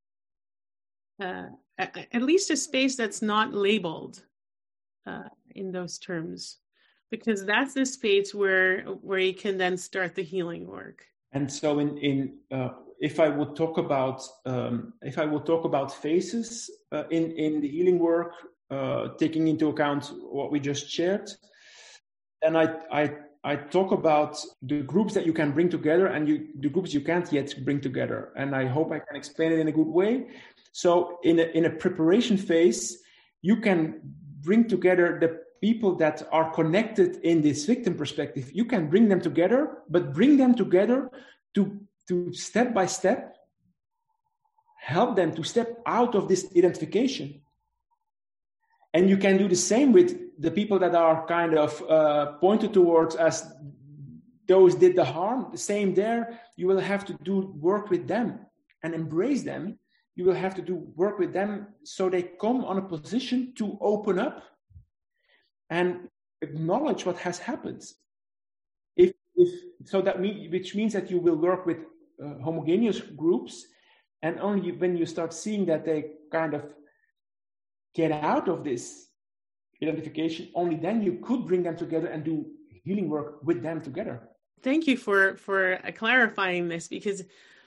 uh, at least a space that's not labeled uh, in those terms. Because that's the space where where you can then start the healing work. And so, in in uh, if I would talk about um, if I would talk about phases uh, in in the healing work, uh, taking into account what we just shared, then I I I talk about the groups that you can bring together and you, the groups you can't yet bring together. And I hope I can explain it in a good way. So, in a, in a preparation phase, you can bring together the people that are connected in this victim perspective. You can bring them together, but bring them together to, to step by step, help them to step out of this identification. And you can do the same with the people that are kind of uh, pointed towards as those did the harm. The same there, you will have to do work with them and embrace them. You will have to do work with them so they come on a position to open up and acknowledge what has happened. If, if so, that mean, which means that you will work with uh, homogeneous groups, and only when you start seeing that they kind of get out of this identification, only then you could bring them together and do healing work with them together. Thank you for for clarifying this, because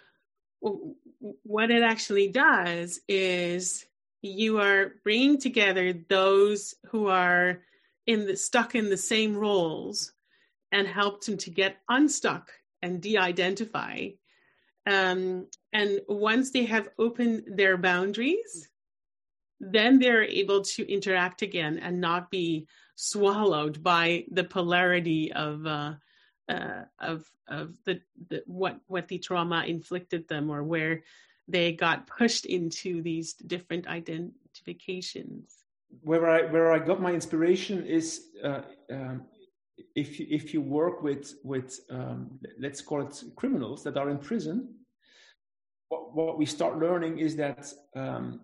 what it actually does is you are bringing together those who are in the stuck in the same roles and help them to get unstuck and de-identify. Um, and once they have opened their boundaries then they're able to interact again and not be swallowed by the polarity of uh, uh, of of the, the what what the trauma inflicted them, or where they got pushed into these different identifications. Where I where I got my inspiration is uh, um, if you, if you work with with um, let's call it criminals that are in prison, what, what we start learning is that um,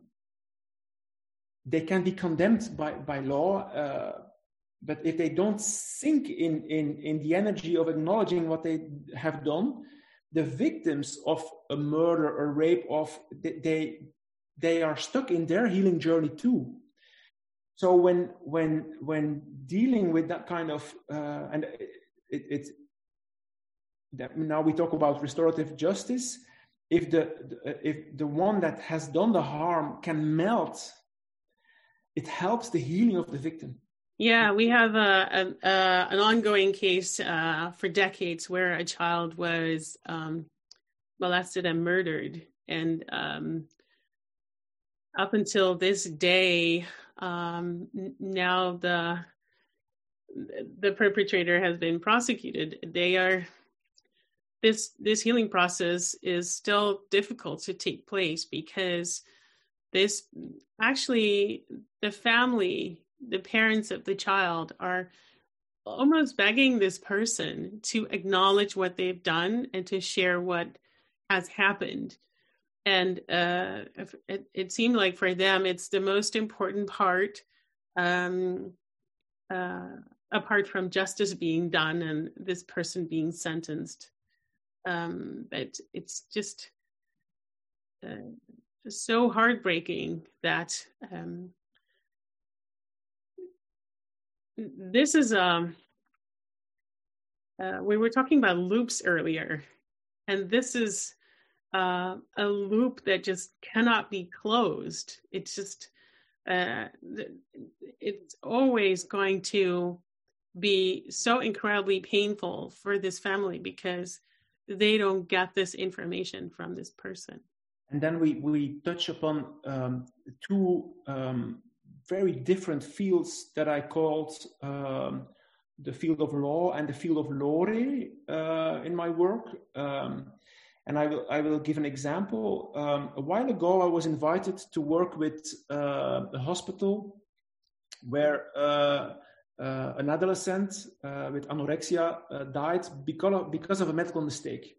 they can be condemned by by law, uh, but if they don't sink in in in the energy of acknowledging what they have done, the victims of a murder or rape of they they are stuck in their healing journey too. So when when when dealing with that kind of uh, and it, it that now we talk about restorative justice, if the if the one that has done the harm can melt, it helps the healing of the victim. Yeah, we have a, a, a an ongoing case uh, for decades where a child was um, molested and murdered, and um, up until this day, um, now the the perpetrator has been prosecuted. They are this this healing process is still difficult to take place because this actually the family, the parents of the child are almost begging this person to acknowledge what they've done and to share what has happened. And uh, it, it seemed like for them, it's the most important part, um, uh, apart from justice being done and this person being sentenced. Um, but it's just, uh, just so heartbreaking that um, this is, um, uh, we were talking about loops earlier, and this is uh, a loop that just cannot be closed. It's just, uh, it's always going to be so incredibly painful for this family because they don't get this information from this person. And then we, we touch upon um, two um, very different fields that I called um, the field of law and the field of lore uh, in my work. Um, and I will, I will give an example. Um, a while ago, I was invited to work with uh, a hospital where uh, uh, an adolescent uh, with anorexia uh, died because of, because of a medical mistake.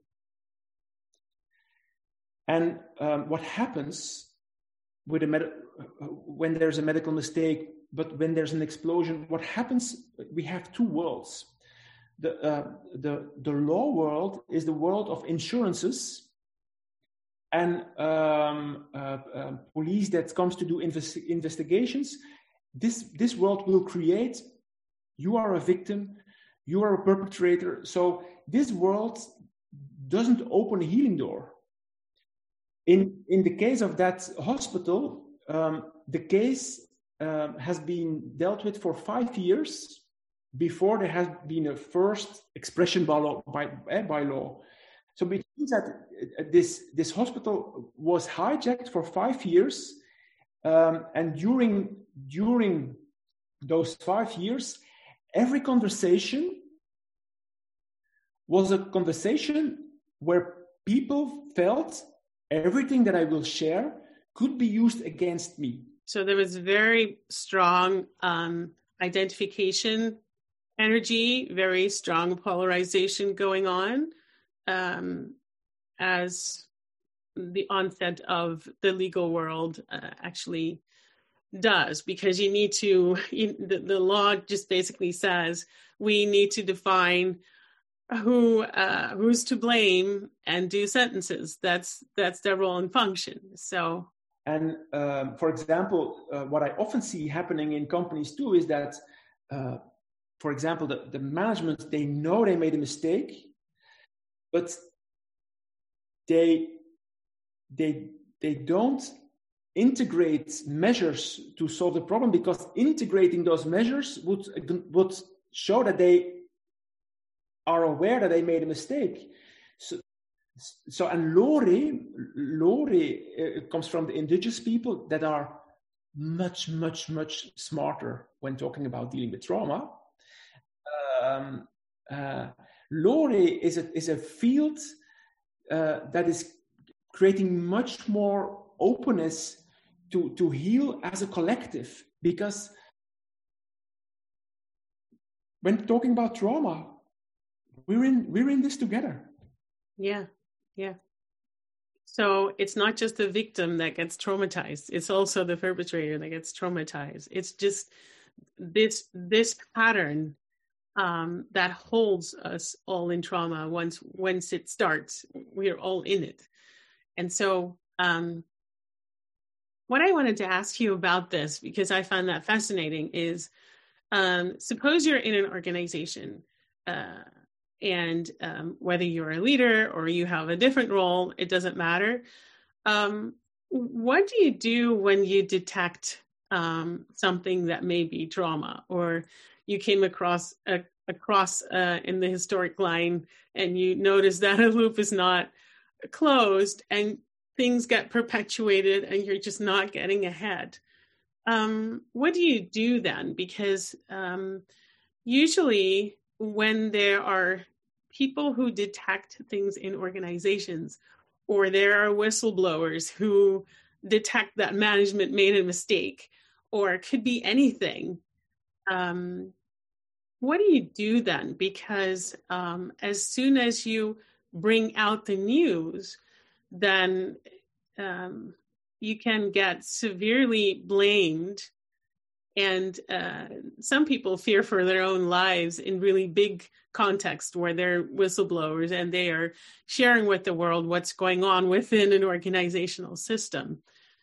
And um, what happens with a med- when there's a medical mistake, but when there's an explosion, what happens? We have two worlds. The uh, the the law world is the world of insurances and um, uh, uh, police that comes to do invest- investigations. This this world will create. You are a victim. You are a perpetrator. So this world doesn't open a healing door. In, in the case of that hospital, um, the case uh, has been dealt with for five years before there has been a first expression by law. By, eh, by law. So it means that this, this hospital was hijacked for five years. Um, and during, during those five years, every conversation was a conversation where people felt everything that I will share could be used against me. So there was very strong um, identification energy, very strong polarization going on um, as the onset of the legal world uh, actually does, because you need to, you, the, the law just basically says we need to define who uh, who's to blame and do sentences. That's that's their role and function. So, and um, for example, uh, what I often see happening in companies too is that, uh, for example, the, the management, they know they made a mistake, but they they they don't integrate measures to solve the problem, because integrating those measures would would show that they are aware that they made a mistake. So, so and lore, lore uh, comes from the indigenous people that are much, much, much smarter when talking about dealing with trauma. Um, uh, Lore is a, is a field uh, that is creating much more openness to, to heal as a collective, because when talking about trauma, we're in we're in this together. Yeah, yeah. So it's not just the victim that gets traumatized, it's also the perpetrator that gets traumatized. It's just this this pattern um, that holds us all in trauma. Once once it starts, we're all in it. And so um, what I wanted to ask you about this, because I found that fascinating, is um, suppose you're in an organization uh, and um, whether you're a leader or you have a different role, it doesn't matter. Um, what do you do when you detect um, something that may be trauma, or you came across a, across uh, in the historic line and you notice that a loop is not closed and things get perpetuated and you're just not getting ahead? Um, what do you do then? Because um, usually when there are people who detect things in organizations, or there are whistleblowers who detect that management made a mistake, or it could be anything, um, what do you do then? Because um, as soon as you bring out the news, then um, you can get severely blamed. And uh, some people fear for their own lives in really big context where they're whistleblowers and they are sharing with the world what's going on within an organizational system.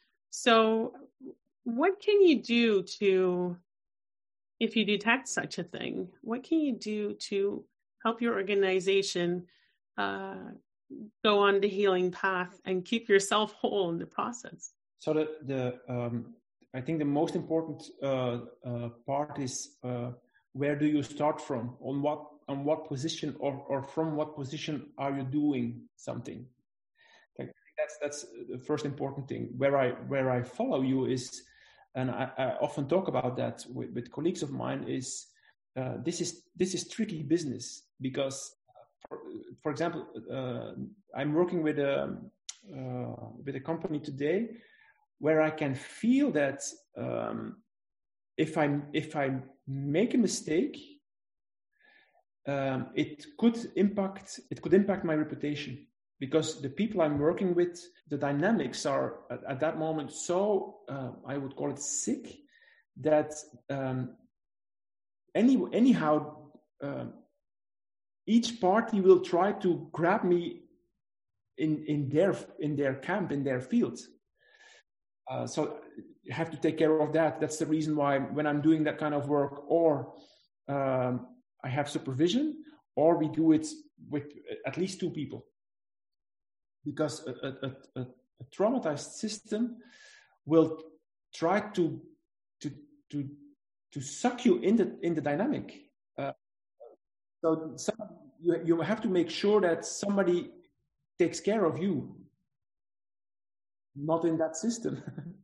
So what can you do to, if you detect such a thing, what can you do to help your organization uh, go on the healing path and keep yourself whole in the process? So the, the um, I think the most important uh, uh, part is uh, where do you start from? On what on what position, or, or from what position are you doing something? Like, that's that's the first important thing. Where I where I follow you is, and I, I often talk about that with, with colleagues of mine, is uh, this is this is tricky business, because, for, for example, uh, I'm working with a uh, with a company today where I can feel that um, if I if I make a mistake, um, it could impact it could impact my reputation, because the people I'm working with, the dynamics are at, at that moment so uh, I would call it sick, that um, any anyhow uh, each party will try to grab me in in their in their camp, in their field. Uh, so you have to take care of that. That's the reason why when I'm doing that kind of work, or um, I have supervision, or we do it with at least two people. Because a, a, a, a traumatized system will try to to to to suck you in the in the dynamic. Uh, so some, you you have to make sure that somebody takes care of you, not in that system.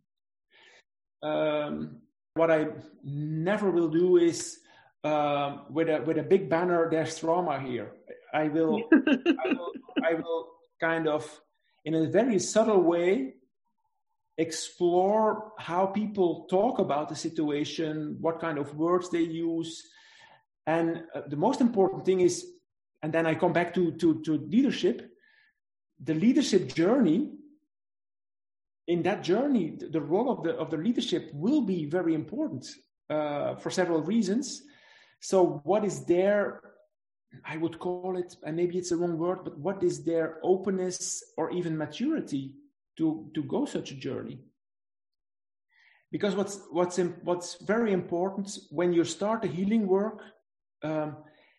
um, what I never will do is uh, with a with a big banner, there's trauma here. I will, I will, I will kind of, in a very subtle way, explore how people talk about the situation, what kind of words they use, and uh, the most important thing is, and then I come back to to, to leadership. The leadership journey. In that journey, the role of the of the leadership will be very important uh, for several reasons. So, what is their, I would call it, and maybe it's the wrong word, but what is their openness or even maturity to to go such a journey? Because what's what's in, what's very important when you start the healing work, um,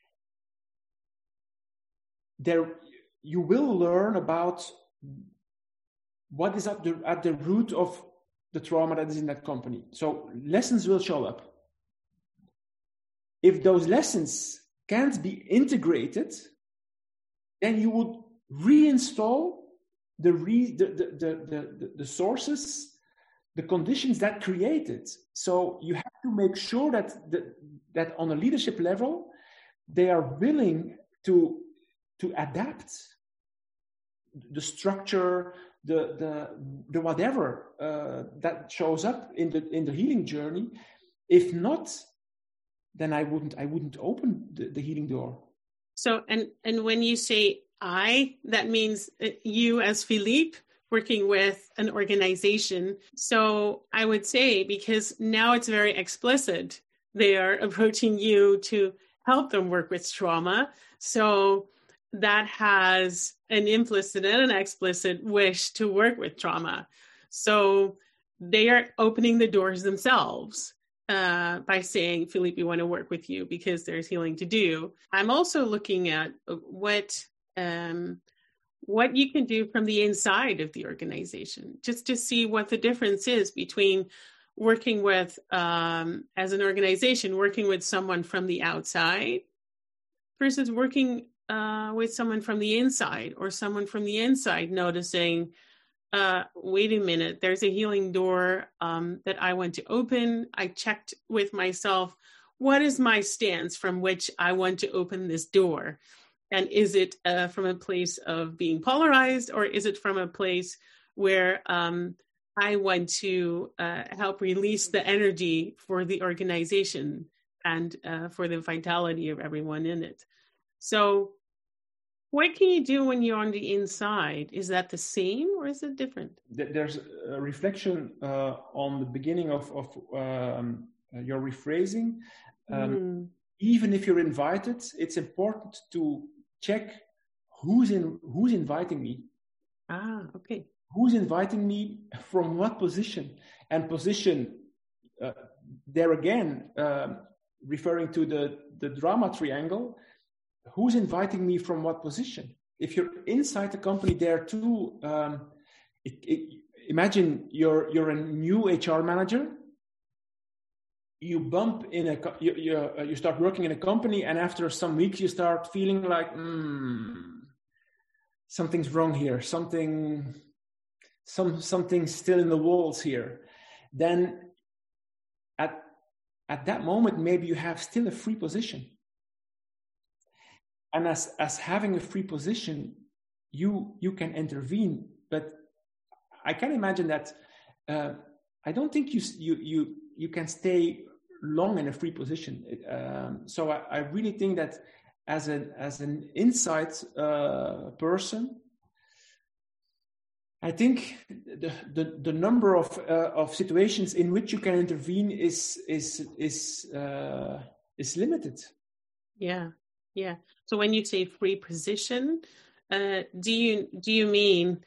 there you will learn about what is at the, at the root of the trauma that is in that company. So lessons will show up. If those lessons can't be integrated, then you would reinstall the, re, the, the, the, the, the sources the conditions that create it. So you have to make sure that the, that on a leadership level, they are willing to to adapt the structure, the the the whatever uh, that shows up in the in the healing journey. If not, then I wouldn't I wouldn't open the, the healing door. So and and when you say I, that means you as Philippe working with an organization. So I would say, because now it's very explicit, they are approaching you to help them work with trauma. So that has an implicit and an explicit wish to work with trauma. So they are opening the doors themselves uh, by saying, Philippe, we want to work with you because there's healing to do. I'm also looking at what um, what you can do from the inside of the organization, just to see what the difference is between working with, um, as an organization, working with someone from the outside versus working uh, with someone from the inside, or someone from the inside noticing, uh, wait a minute, there's a healing door um, that I want to open. I checked with myself, what is my stance from which I want to open this door? And is it uh, from a place of being polarized, or is it from a place where um, I want to uh, help release the energy for the organization and uh, for the vitality of everyone in it? So what can you do when you're on the inside? Is that the same or is it different? There's a reflection uh, on the beginning of, of um, your rephrasing. Um, mm. Even if you're invited, it's important to check who's in who's inviting me. Ah, okay. Who's inviting me, from what position? And position, uh, there again, uh, referring to the, the drama triangle, who's inviting me from what position? If you're inside the company, there too, um, it, it, imagine you're you're a new H R manager. You bump in a, you, you, uh, you start working in a company, and after some weeks you start feeling like, hmm, something's wrong here. Something, some something's still in the walls here. Then at, at that moment, maybe you have still a free position. And as, as having a free position, you, you can intervene. But I can imagine that, uh, I don't think you, you, you, you can stay long in a free position. Um, so I, I really think that as an as an insight uh, person, I think the the, the number of uh, of situations in which you can intervene is is is uh, is limited. Yeah, yeah. So when you say free position, uh, do you do you mean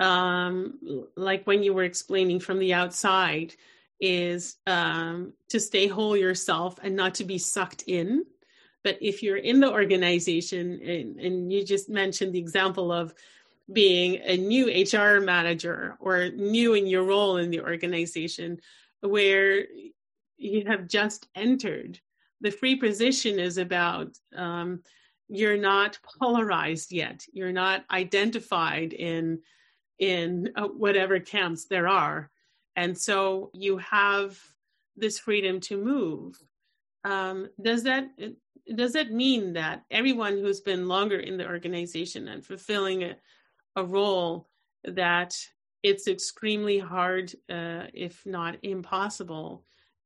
um, like when you were explaining from the outside? Is um, to stay whole yourself and not to be sucked in. But if you're in the organization, and, and you just mentioned the example of being a new H R manager or new in your role in the organization, where you have just entered, the free position is about um, you're not polarized yet. You're not identified in, in uh, whatever camps there are. And so you have this freedom to move. Um, does that does that mean that everyone who's been longer in the organization and fulfilling a, a role, that it's extremely hard, uh, if not impossible,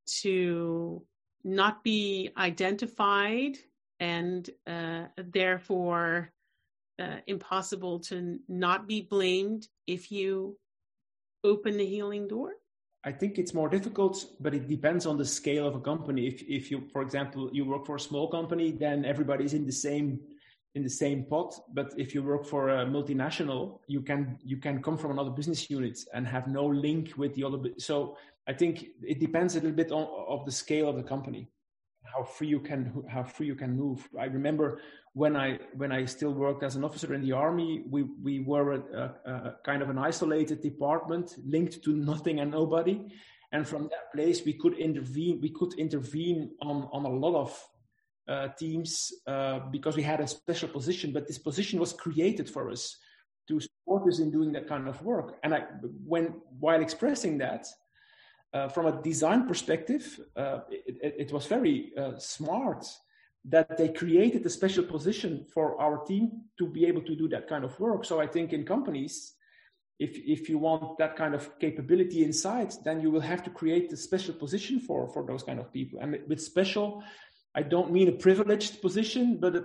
to not be identified and uh, therefore uh, impossible to not be blamed if you open the healing door? I think it's more difficult, but it depends on the scale of a company. If if you, for example, you work for a small company, then everybody's in the same in the same pot. But if you work for a multinational, you can you can come from another business unit and have no link with the other. So I think it depends a little bit on of the scale of the company, how free you can how free you can move. I remember when I when I still worked as an officer in the army, we we were a, a, a kind of an isolated department linked to nothing and nobody, and from that place we could intervene. We could intervene on on a lot of uh, teams uh, because we had a special position. But this position was created for us to support us in doing that kind of work. And I, when while expressing that, uh, from a design perspective, uh, it, it, it was very uh, smart that they created a special position for our team to be able to do that kind of work. So I think in companies, if if you want that kind of capability inside, then you will have to create a special position for, for those kind of people. And with special, I don't mean a privileged position, but a,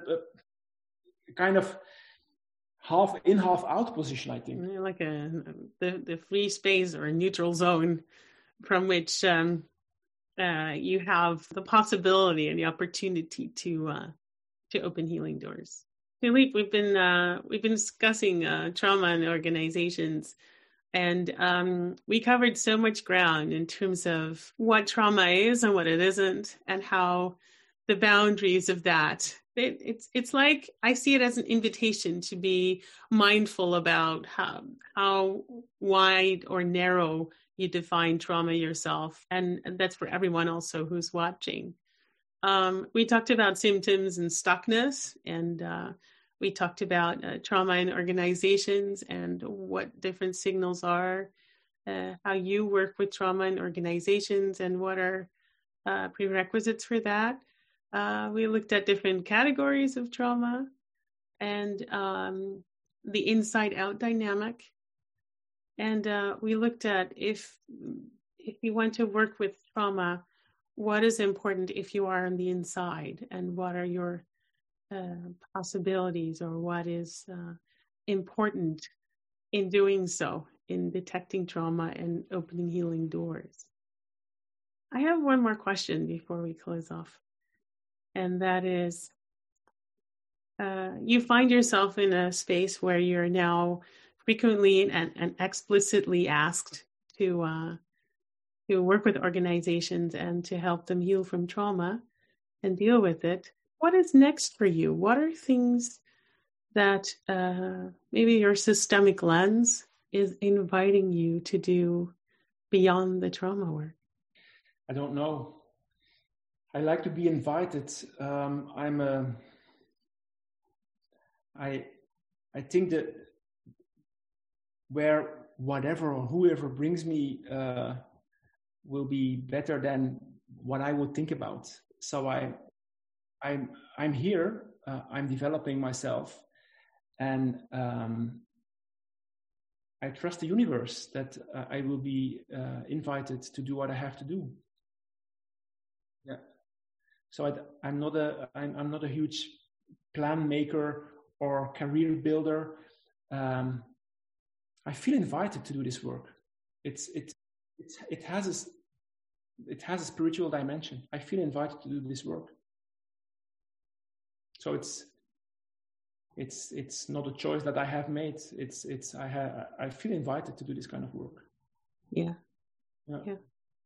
a kind of half in, half out position, I think. Like a the, the free space or a neutral zone from which um, uh, you have the possibility and the opportunity to uh, to open healing doors. Philippe, we've been uh, we've been discussing uh, trauma in organizations, and um, we covered so much ground in terms of what trauma is and what it isn't, and how the boundaries of that. It, it's it's like I see it as an invitation to be mindful about how how wide or narrow you define trauma yourself, and, and that's for everyone also who's watching. Um, we talked about symptoms and stuckness, and uh, we talked about uh, trauma in organizations and what different signals are, uh, how you work with trauma in organizations, and what are uh, prerequisites for that. Uh, we looked at different categories of trauma and um, the inside-out dynamic. And uh, we looked at if if you want to work with trauma, what is important if you are on the inside, and what are your uh, possibilities, or what is uh, important in doing so, in detecting trauma and opening healing doors. I have one more question before we close off. And that is, uh, you find yourself in a space where you're now frequently and, and explicitly asked to uh, to work with organizations and to help them heal from trauma and deal with it. What is next for you? What are things that uh, maybe your systemic lens is inviting you to do beyond the trauma work? I don't know. I like to be invited. Um, I'm a, I, I think that where whatever or whoever brings me uh, will be better than what I would think about. So I, I'm, I'm here. Uh, I'm developing myself, and um, I trust the universe that uh, I will be uh, invited to do what I have to do. Yeah. So I, I'm not a I'm, I'm not a huge plan maker or career builder. Um, I feel invited to do this work. It's it's, it's it has a it has a spiritual dimension. I feel invited to do this work. So it's it's it's not a choice that I have made. It's it's I have I feel invited to do this kind of work. Yeah. Yeah. yeah.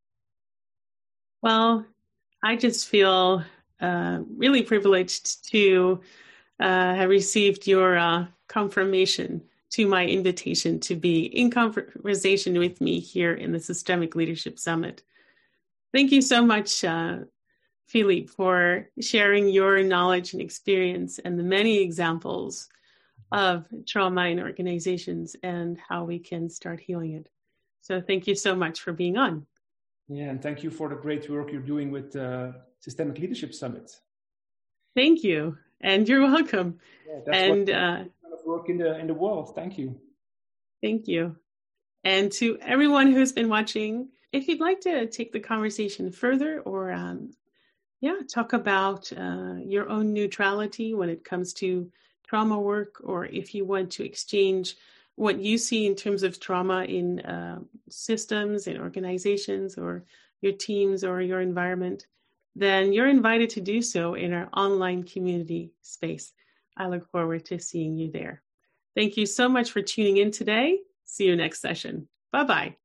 Well, I just feel uh, really privileged to uh, have received your uh, confirmation to my invitation to be in conversation with me here in the Systemic Leadership Summit. Thank you so much, uh, Philippe, for sharing your knowledge and experience and the many examples of trauma in organizations and how we can start healing it. So thank you so much for being on. Yeah, and thank you for the great work you're doing with the uh, Systemic Leadership Summit. Thank you, and you're welcome. Yeah, that's and what uh, kind of work in the in the world. Thank you. Thank you, and to everyone who's been watching. If you'd like to take the conversation further, or um, yeah, talk about uh, your own neutrality when it comes to trauma work, or if you want to exchange what you see in terms of trauma in uh, systems, in organizations, or your teams, or your environment, then you're invited to do so in our online community space. I look forward to seeing you there. Thank you so much for tuning in today. See you next session. Bye-bye.